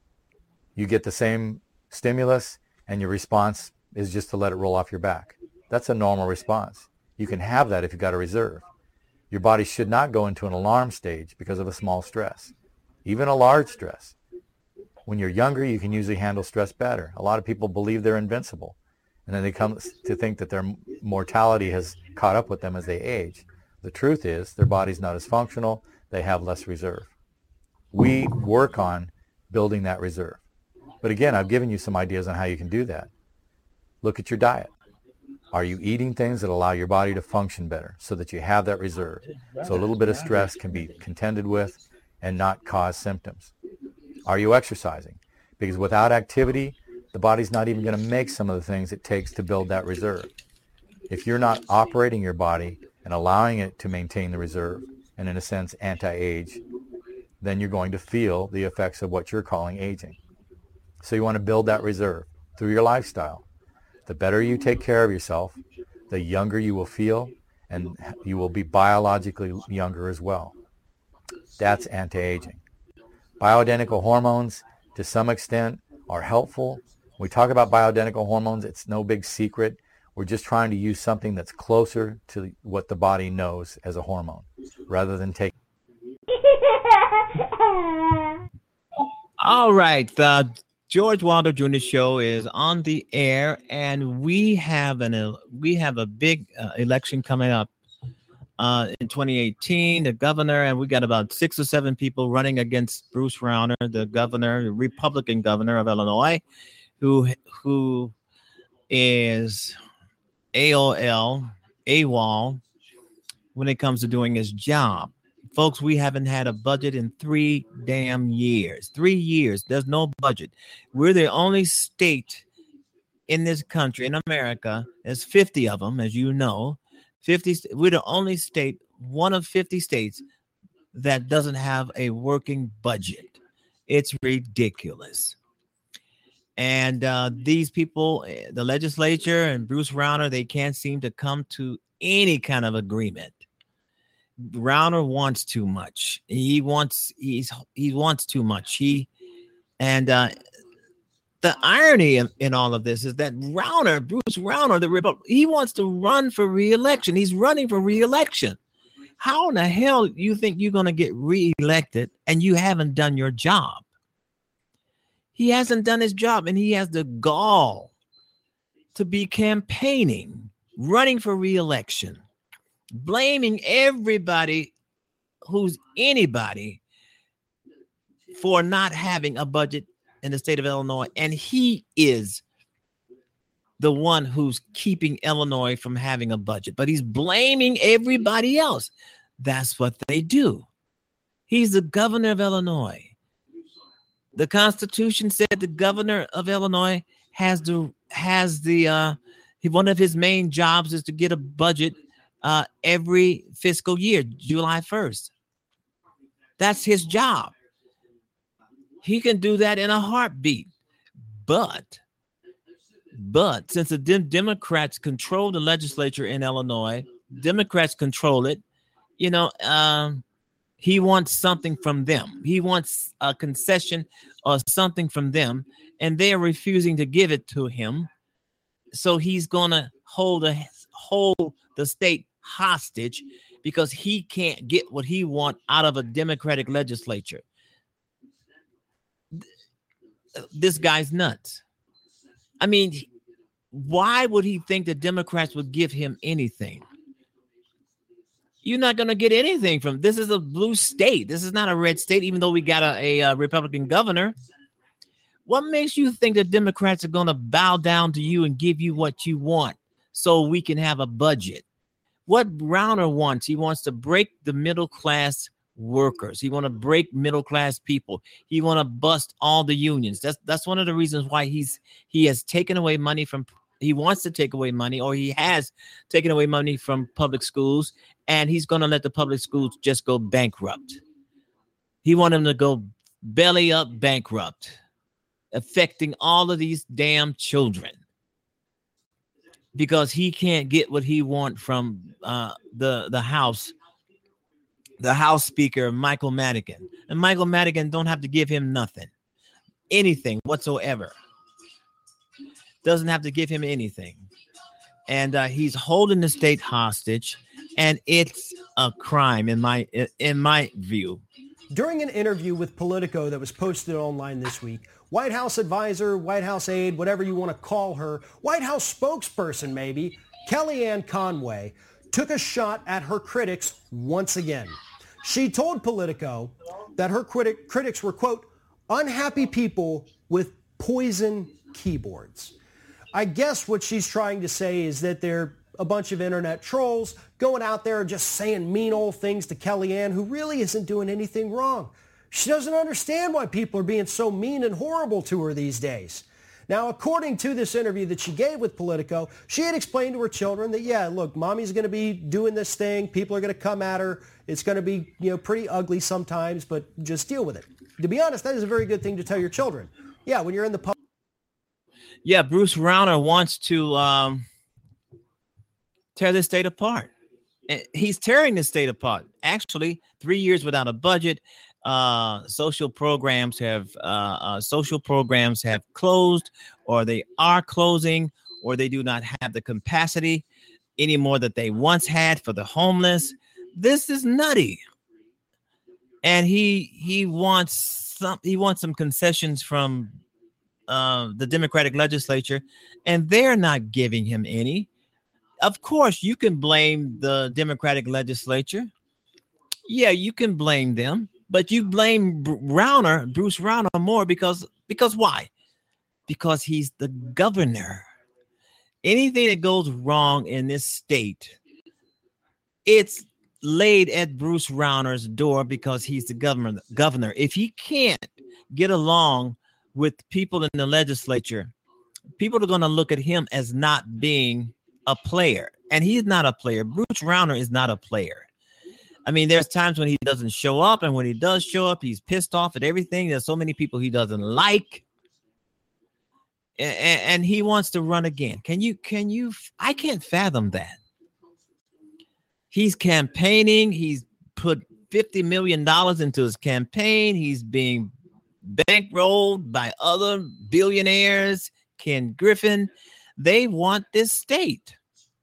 You get the same stimulus and your response is just to let it roll off your back. That's a normal response. You can have that if you've got a reserve. Your body should not go into an alarm stage because of a small stress, even a large stress. When you're younger, you can usually handle stress better. A lot of people believe they're invincible, and then they come to think that their mortality has caught up with them as they age. The truth is their body's not as functional. They have less reserve. We work on building that reserve. But again, I've given you some ideas on how you can do that. Look at your diet. Are you eating things that allow your body to function better so that you have that reserve? So a little bit of stress can be contended with and not cause symptoms. Are you exercising? Because without activity, the body's not even going to make some of the things it takes to build that reserve. If you're not operating your body and allowing it to maintain the reserve, and in a sense anti-age, then you're going to feel the effects of what you're calling aging. So you want to build that reserve through your lifestyle. The better you take care of yourself, the younger you will feel, and you will be biologically younger as well. That's anti-aging. Bioidentical hormones, to some extent, are helpful. When we talk about bioidentical hormones, it's no big secret. We're just trying to use something that's closer to what the body knows as a hormone, rather than take. All right, the George Wilder Junior Show is on the air, and we have an uh, we have a big uh, election coming up uh, in twenty eighteen. The governor, and we got about six or seven people running against Bruce Rauner, the governor, the Republican governor of Illinois, who who is A O L, AWOL, when it comes to doing his job. Folks, we haven't had a budget in three damn years. Three years. There's no budget. We're the only state in this country, in America, there's fifty of them, as you know. fifty. We're the only state, one of fifty states, that doesn't have a working budget. It's ridiculous. And uh, these people, the legislature and Bruce Rauner, they can't seem to come to any kind of agreement. Rauner wants too much. He wants he's he wants too much. He and uh, the irony in, in all of this is that Rauner, Bruce Rauner, the Republic, he wants to run for re-election. He's running for re-election. How in the hell you think you're going to get re-elected and you haven't done your job? He hasn't done his job, and he has the gall to be campaigning, running for re-election, blaming everybody who's anybody for not having a budget in the state of Illinois. And he is the one who's keeping Illinois from having a budget, but he's blaming everybody else. That's what they do. He's the governor of Illinois. The Constitution said the governor of Illinois has the has the uh, one of his main jobs is to get a budget uh, every fiscal year, July first. That's his job. He can do that in a heartbeat. But, but since the Dem- Democrats control the legislature in Illinois, Democrats control it, you know, um, he wants something from them. He wants a concession or something from them, and they are refusing to give it to him. So he's going to hold a, hold the state hostage because he can't get what he wants out of a Democratic legislature. This guy's nuts. I mean, why would he think the Democrats would give him anything? You're not going to get anything from this. Is a blue state. This is not a red state, even though we got a, a, a Republican governor. What makes you think the Democrats are going to bow down to you and give you what you want so we can have a budget? What Rauner wants, he wants to break the middle class workers. He want to break middle class people. He want to bust all the unions. That's that's one of the reasons why he's he has taken away money from. He wants to take away money, or he has taken away money from public schools, and he's going to let the public schools just go bankrupt. He wants them to go belly up bankrupt, affecting all of these damn children because he can't get what he wants from uh, the, the House, the House Speaker, Michael Madigan. And Michael Madigan don't have to give him nothing, anything whatsoever. Doesn't have to give him anything. And uh, he's holding the state hostage, and it's a crime in my in my view. During an interview with Politico that was posted online this week, White House advisor, White House aide, whatever you want to call her, White House spokesperson maybe, Kellyanne Conway, took a shot at her critics once again. She told Politico that her critic, critics were, quote, unhappy people with poison keyboards. I guess what she's trying to say is that they're a bunch of internet trolls going out there and just saying mean old things to Kellyanne, who really isn't doing anything wrong. She doesn't understand why people are being so mean and horrible to her these days. Now, according to this interview that she gave with Politico, she had explained to her children that, yeah, look, mommy's going to be doing this thing. People are going to come at her. It's going to be, you know, pretty ugly sometimes, but just deal with it. To be honest, that is a very good thing to tell your children. Yeah, when you're in the public. Yeah, Bruce Rauner wants to um, tear the state apart. He's tearing the state apart. Actually, three years without a budget. Uh, social programs have uh, uh, social programs have closed, or they are closing, or they do not have the capacity anymore that they once had for the homeless. This is nutty. And he he wants some he wants some concessions from uh, the Democratic legislature, and they're not giving him any. Of course, you can blame the Democratic legislature. Yeah, you can blame them. But you blame Rauner, Bruce Rauner, more because because why? Because he's the governor. Anything that goes wrong in this state, it's laid at Bruce Rauner's door because he's the governor. Governor. If he can't get along with people in the legislature, people are going to look at him as not being a player, and he's not a player. Bruce Rauner is not a player. I mean, there's times when he doesn't show up, and when he does show up, he's pissed off at everything. There's so many people he doesn't like, and, and he wants to run again. Can you, can you, I can't fathom that. He's campaigning. He's put fifty million dollars into his campaign. He's being bankrolled by other billionaires, Ken Griffin. They want this state.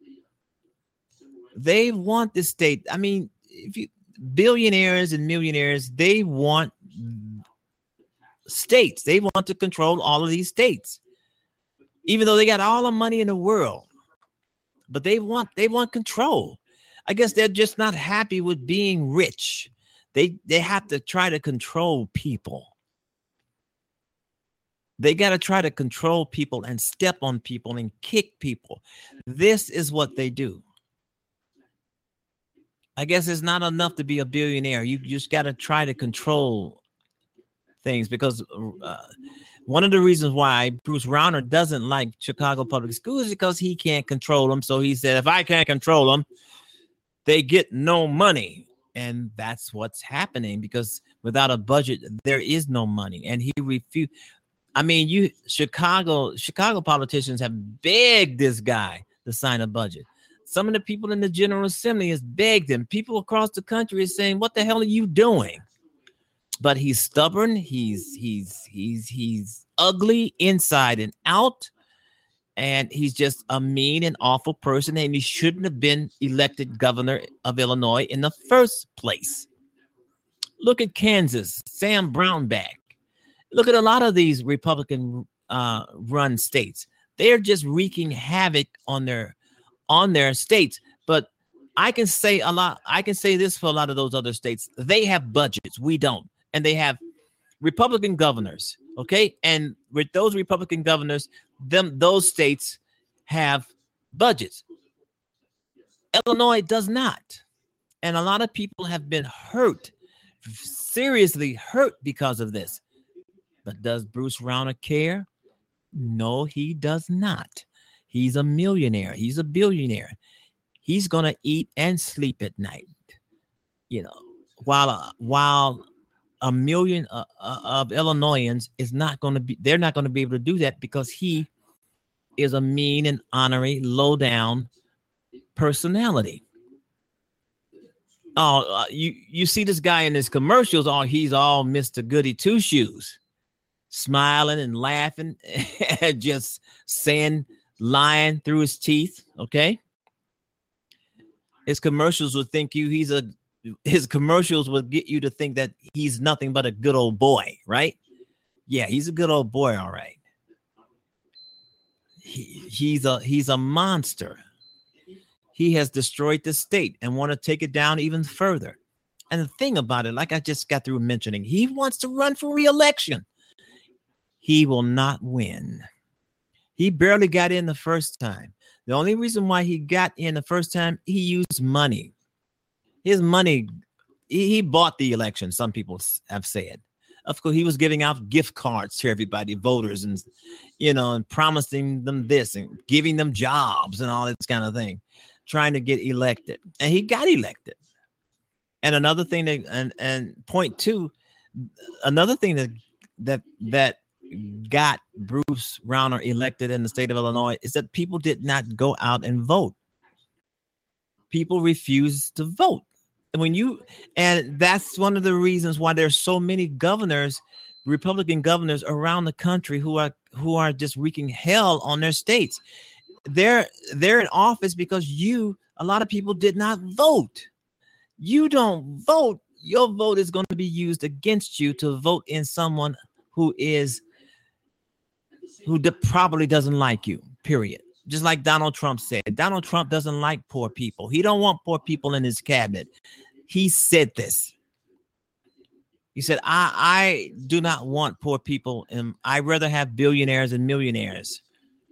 They want this state. I mean, if you billionaires and millionaires, they want states. They want to control all of these states, even though they got all the money in the world. But they want they want control. I guess they're just not happy with being rich. They they have to try to control people. They got to try to control people and step on people and kick people. This is what they do. I guess it's not enough to be a billionaire. You just got to try to control things, because uh, one of the reasons why Bruce Rauner doesn't like Chicago public schools is because he can't control them. So he said, if I can't control them, they get no money. And that's what's happening, because without a budget, there is no money. And he refused. I mean, you Chicago, Chicago politicians have begged this guy to sign a budget. Some of the people in the General Assembly has begged him. People across the country is saying, what the hell are you doing? But he's stubborn. He's he's he's he's ugly inside and out. And he's just a mean and awful person. And he shouldn't have been elected governor of Illinois in the first place. Look at Kansas, Sam Brownback. Look at a lot of these Republican uh, run states. They're just wreaking havoc on their on their states. But I can say a lot. I can say this for a lot of those other states. They have budgets. We don't. And they have Republican governors. OK, and with those Republican governors, them those states have budgets. Illinois does not. And a lot of people have been hurt, seriously hurt because of this. But does Bruce Rauner care? No, he does not. He's a millionaire. He's a billionaire. He's going to eat and sleep at night. You know, while uh, while a million uh, uh, of Illinoisans is not going to be, they're not going to be able to do that, because he is a mean and ornery, low down personality. Oh, uh, you you see this guy in his commercials? Oh, he's all Mister Goody Two Shoes, smiling and laughing and just saying, lying through his teeth. Okay. His commercials would think you he's a his commercials would get you to think that he's nothing but a good old boy, right? Yeah, he's a good old boy, all right. He, he's a he's a monster. He has destroyed the state and want to take it down even further. And the thing about it, like I just got through mentioning, he wants to run for re-election. He will not win. He barely got in the first time. The only reason why he got in the first time, he used money. His money, he, he bought the election, some people have said. Of course, he was giving out gift cards to everybody, voters, and, you know, and promising them this and giving them jobs and all this kind of thing, trying to get elected. And he got elected. And another thing that, and, and point two, another thing that, that, that, got Bruce Rauner elected in the state of Illinois is that people did not go out and vote. People refused to vote. And when you, and that's one of the reasons why there's so many governors, Republican governors around the country who are who are just wreaking hell on their states. They're they're in office because you, a lot of people did not vote. You don't vote, your vote is going to be used against you to vote in someone who is who de- probably doesn't like you, period. Just like Donald Trump said. Donald Trump doesn't like poor people. He don't want poor people in his cabinet. He said this. He said, I, I do not want poor people, and I'd rather have billionaires and millionaires.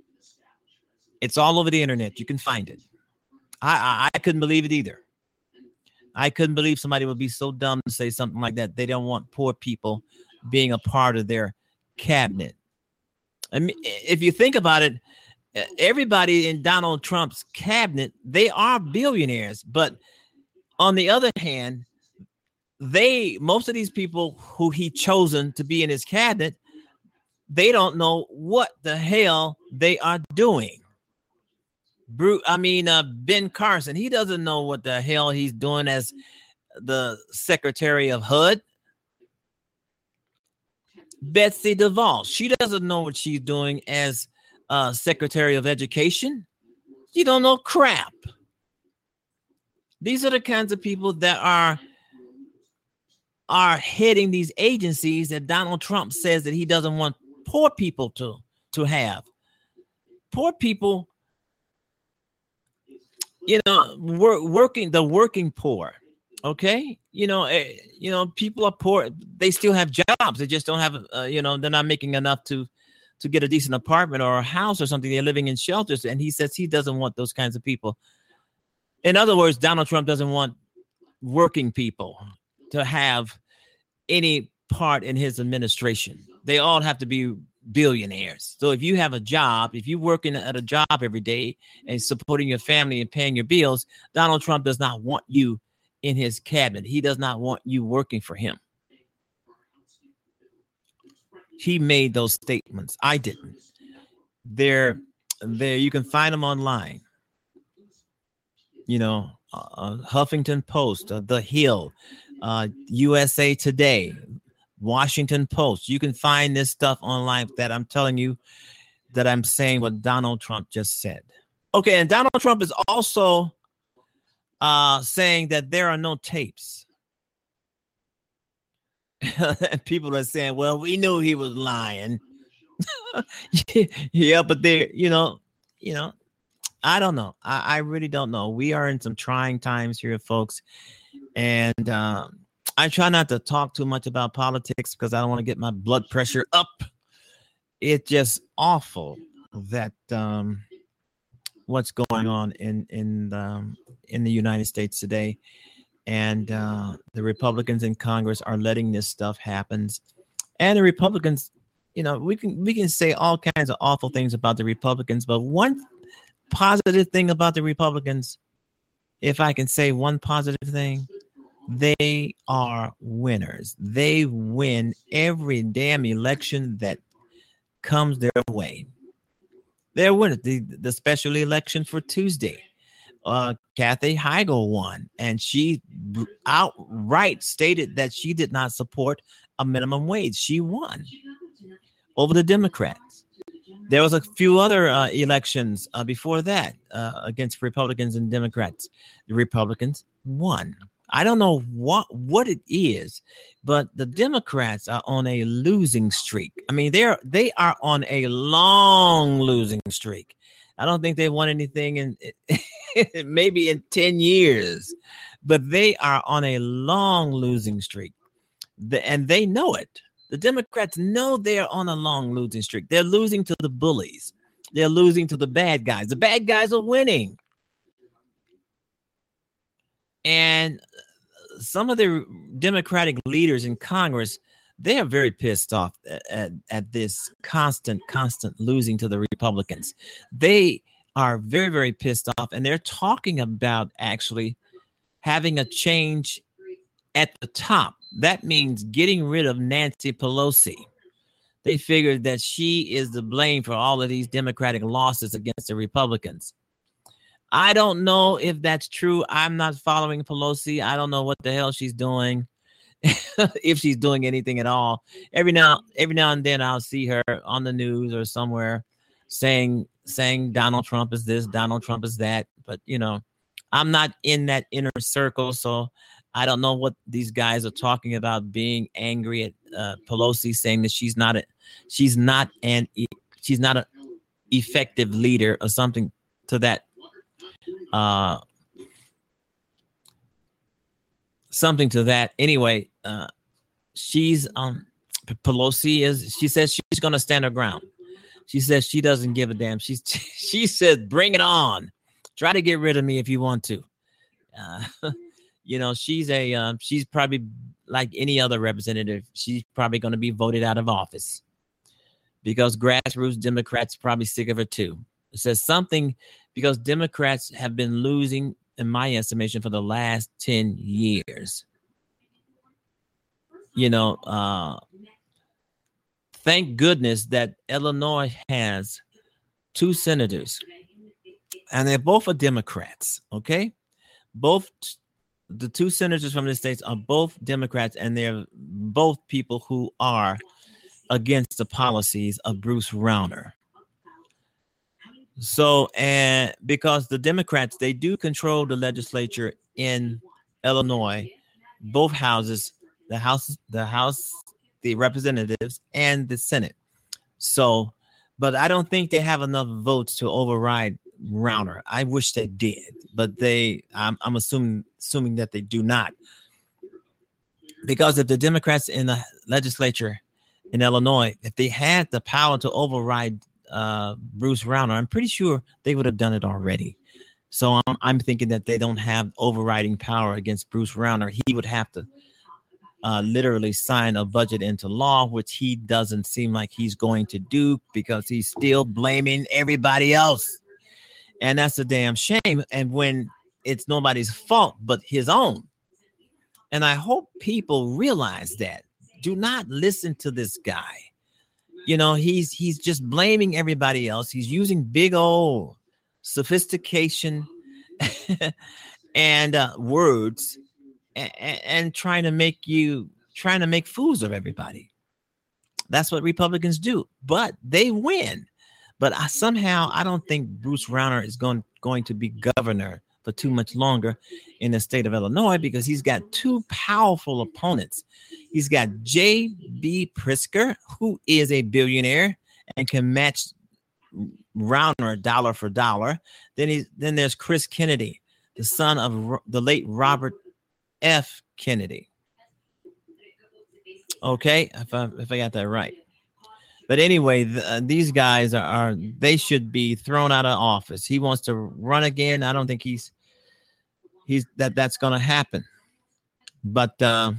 It's all over the internet. You can find it. I, I, I couldn't believe it either. I couldn't believe somebody would be so dumb to say something like that. They don't want poor people being a part of their cabinet. I mean, if you think about it, everybody in Donald Trump's cabinet, they are billionaires. But on the other hand, they, most of these people who he chosen to be in his cabinet, they don't know what the hell they are doing. Bruce, I mean, uh, Ben Carson, he doesn't know what the hell he's doing as the Secretary of H U D. Betsy DeVos. She doesn't know what she's doing as uh, Secretary of Education. She don't know crap. These are the kinds of people that are are heading these agencies that Donald Trump says that he doesn't want poor people to, to have. Poor people, you know, work, working the working poor. Okay, you know, uh, you know, people are poor. They still have jobs. They just don't have, uh, you know, they're not making enough to to get a decent apartment or a house or something. They're living in shelters, and he says he doesn't want those kinds of people. In other words, Donald Trump doesn't want working people to have any part in his administration. They all have to be billionaires. So if you have a job, if you're working at a job every day and supporting your family and paying your bills, Donald Trump does not want you in his cabinet. He does not want you working for him. He made those statements. I didn't. They're there. You can find them online. You know, uh, Huffington Post, uh, The Hill, uh, U S A Today, Washington Post. You can find this stuff online that I'm telling you that I'm saying what Donald Trump just said. Okay, and Donald Trump is also uh, saying that there are no tapes. And people are saying, well, we knew he was lying. Yeah, but there, you know, you know, I don't know. I, I really don't know. We are in some trying times here, folks. And um, I try not to talk too much about politics because I don't want to get my blood pressure up. It's just awful that um, what's going on in in um, in the United States today. And uh, the Republicans in Congress are letting this stuff happen. And the Republicans, you know, we can we can say all kinds of awful things about the Republicans, but one positive thing about the Republicans, if I can say one positive thing, they are winners. They win every damn election that comes their way. They're winners. The, the special election for Tuesday. Uh, Kathy Heigl won, and she outright stated that she did not support a minimum wage. She won over the Democrats. There was a few other uh, elections uh, before that uh, against Republicans and Democrats. The Republicans won. I don't know what what it is, but the Democrats are on a losing streak. I mean, they're they are on a long losing streak. I don't think they won anything in maybe in ten years, but they are on a long losing streak. The, and they know it. The Democrats know they're on a long losing streak. They're losing to the bullies. They're losing to the bad guys. The bad guys are winning. And some of the Democratic leaders in Congress, they are very pissed off at, at, at this constant, constant losing to the Republicans. They are very, very pissed off, and they're talking about actually having a change at the top. That means getting rid of Nancy Pelosi. They figured that she is the blame for all of these Democratic losses against the Republicans. I don't know if that's true. I'm not following Pelosi. I don't know what the hell she's doing. If she's doing anything at all. Every now every now and then I'll see her on the news or somewhere saying saying Donald Trump is this, Donald Trump is that. But, you know, I'm not in that inner circle, so I don't know what these guys are talking about, being angry at uh, Pelosi, saying that she's not a she's not an she's not an effective leader or something to that uh something to that. Anyway, uh, she's um Pelosi is. She says she's going to stand her ground. She says she doesn't give a damn. She's she said, "Bring it on. Try to get rid of me if you want to." Uh, you know, she's a um, she's probably like any other representative. She's probably going to be voted out of office because grassroots Democrats are probably sick of her too. It says something because Democrats have been losing, in my estimation, for the last ten years. You know, uh, thank goodness that Illinois has two senators, and they're both are Democrats, okay? Both, the two senators from the states are both Democrats, and they're both people who are against the policies of Bruce Rauner. So, and because the Democrats, they do control the legislature in Illinois, both houses, the House, the House, the Representatives, and the Senate. So, but I don't think they have enough votes to override Rauner. I wish they did, but they, I'm, I'm assuming, assuming that they do not. Because if the Democrats in the legislature in Illinois, if they had the power to override uh, Bruce Rauner, I'm pretty sure they would have done it already. So I'm, I'm thinking that they don't have overriding power against Bruce Rauner. He would have to uh, literally sign a budget into law, which he doesn't seem like he's going to do because he's still blaming everybody else. And that's a damn shame. And when it's nobody's fault but his own. And I hope people realize that. Do not listen to this guy. You know, he's he's just blaming everybody else. He's using big old sophistication and uh, words and, and trying to make you trying to make fools of everybody. That's what Republicans do, but they win. But I, somehow I don't think Bruce Rauner is going going to be governor for too much longer in the state of Illinois because he's got two powerful opponents. He's got J B Pritzker, who is a billionaire and can match Rauner dollar for dollar. Then he, then there's Chris Kennedy, the son of Ro- the late Robert F. Kennedy. Okay, if I if I got that right. But anyway, the, uh, these guys are, are they should be thrown out of office. He wants to run again. I don't think he's he's that that's going to happen. But uh,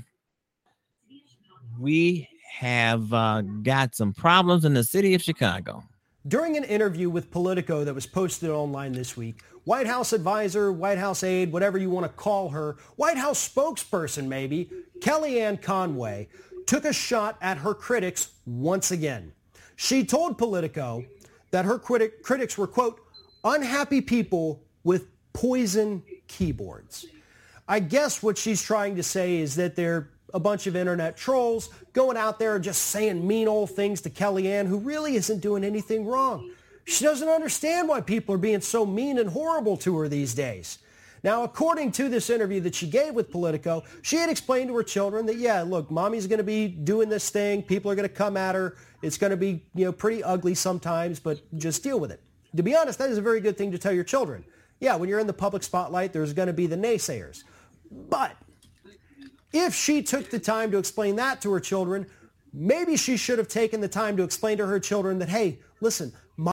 we have uh, got some problems in the city of Chicago. During an interview with Politico that was posted online this week, White House advisor, White House aide, whatever you want to call her, White House spokesperson maybe, Kellyanne Conway, took a shot at her critics once again. She told Politico that her critic, critics were, quote, unhappy people with poison keyboards. I guess what she's trying to say is that they're a bunch of internet trolls going out there and just saying mean old things to Kellyanne, who really isn't doing anything wrong. She doesn't understand why people are being so mean and horrible to her these days. Now, according to this interview that she gave with Politico, she had explained to her children that, yeah, look, mommy's going to be doing this thing. People are going to come at her. It's going to be, you know, pretty ugly sometimes, but just deal with it. To be honest, that is a very good thing to tell your children. Yeah, when you're in the public spotlight, there's going to be the naysayers. But if she took the time to explain that to her children, maybe she should have taken the time to explain to her children that, hey, listen, mom...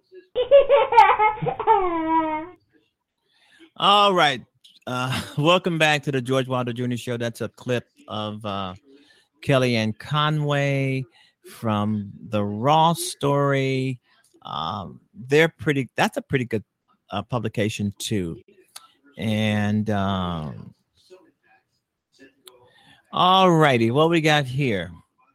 All right. Uh, welcome back to the George Wilder Junior Show. That's a clip of uh, Kellyanne Conway from the Raw Story. Um, they're pretty, that's a pretty good uh, publication too. And um, all righty, what we got here?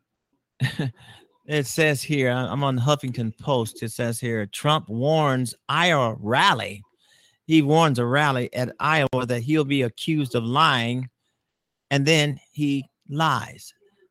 It says here, I'm on Huffington Post. It says here, Trump warns Iowa rally. He warns a rally at Iowa that he'll be accused of lying, and then he lies.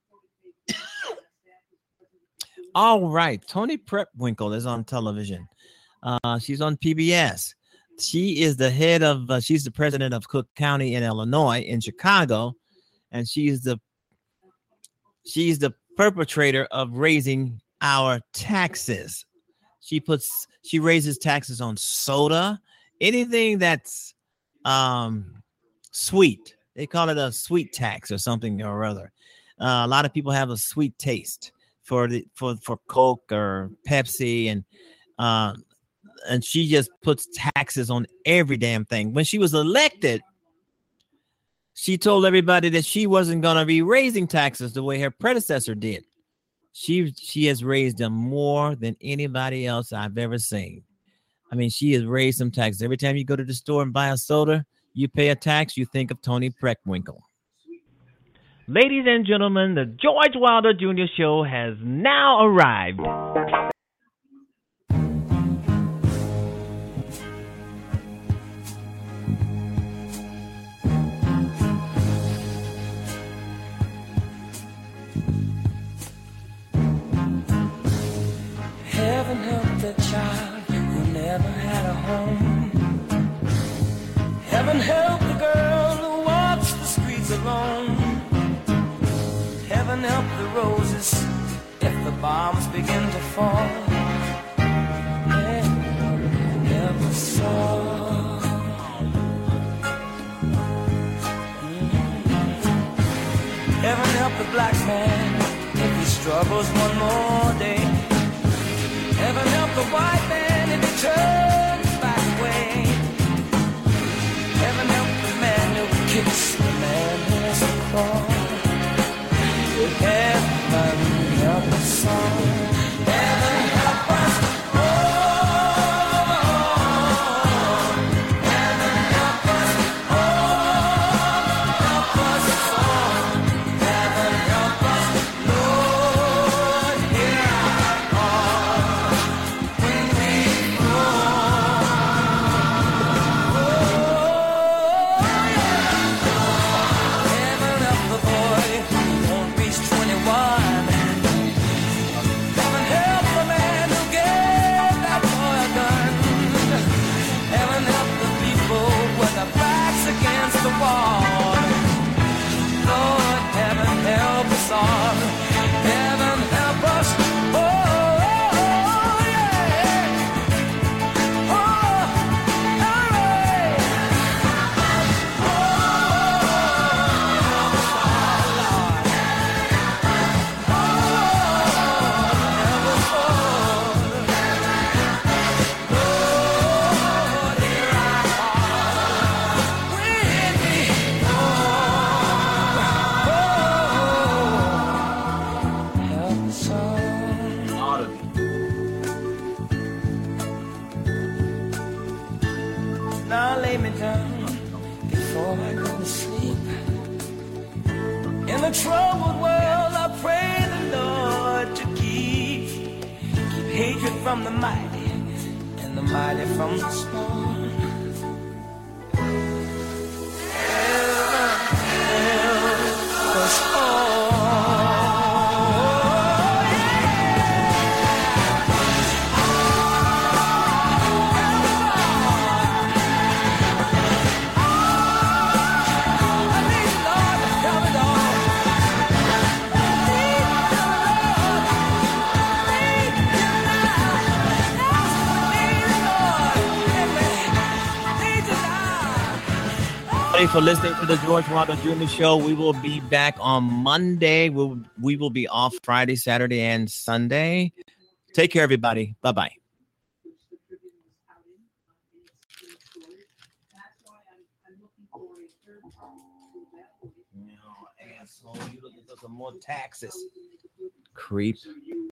All right, Toni Preckwinkle is on television. Uh, she's on P B S. She is the head of, uh, she's the president of Cook County in Illinois, in Chicago, and she's the she's the perpetrator of raising our taxes. She puts she raises taxes on soda. Anything that's um, sweet, they call it a sweet tax or something or other. Uh, a lot of people have a sweet taste for the for for Coke or Pepsi, and uh, and she just puts taxes on every damn thing. When she was elected, she told everybody that she wasn't going to be raising taxes the way her predecessor did. She she has raised them more than anybody else I've ever seen. I mean, she has raised some taxes. Every time you go to the store and buy a soda, you pay a tax, you think of Toni Preckwinkle. Ladies and gentlemen, the George Wilder Junior Show has now arrived. man if he struggles one more day. Heaven help the white man if he turns back away. Heaven help the man who kicks the man who's a crawl. Heaven help us all. Heaven help us all. Heaven help us all. Help us all. Heaven help us, Lord, hear our call when we fall. Oh, yeah. Heaven help the boy who won't reach twenty-one. Heaven help the man who gave that boy a gun. Heaven help the people with their backs against the wall. Lord, heaven help us all. Heaven help us. Oh, yeah. Oh, all right. Oh, help us all, Lord. Oh, help us all. Lord, hear our call when we fall. Help us all. Now lay me down before I go to sleep. In the troubled world, I pray the Lord to keep keep hatred from the mighty and the mighty from the small. Heaven help us all. Thank you for listening to the George Wilder Junior Show. We will be back on Monday. We'll, we will be off Friday, Saturday, and Sunday. Take care, everybody. Bye-bye. Asshole, you looking for some more taxes. Creep.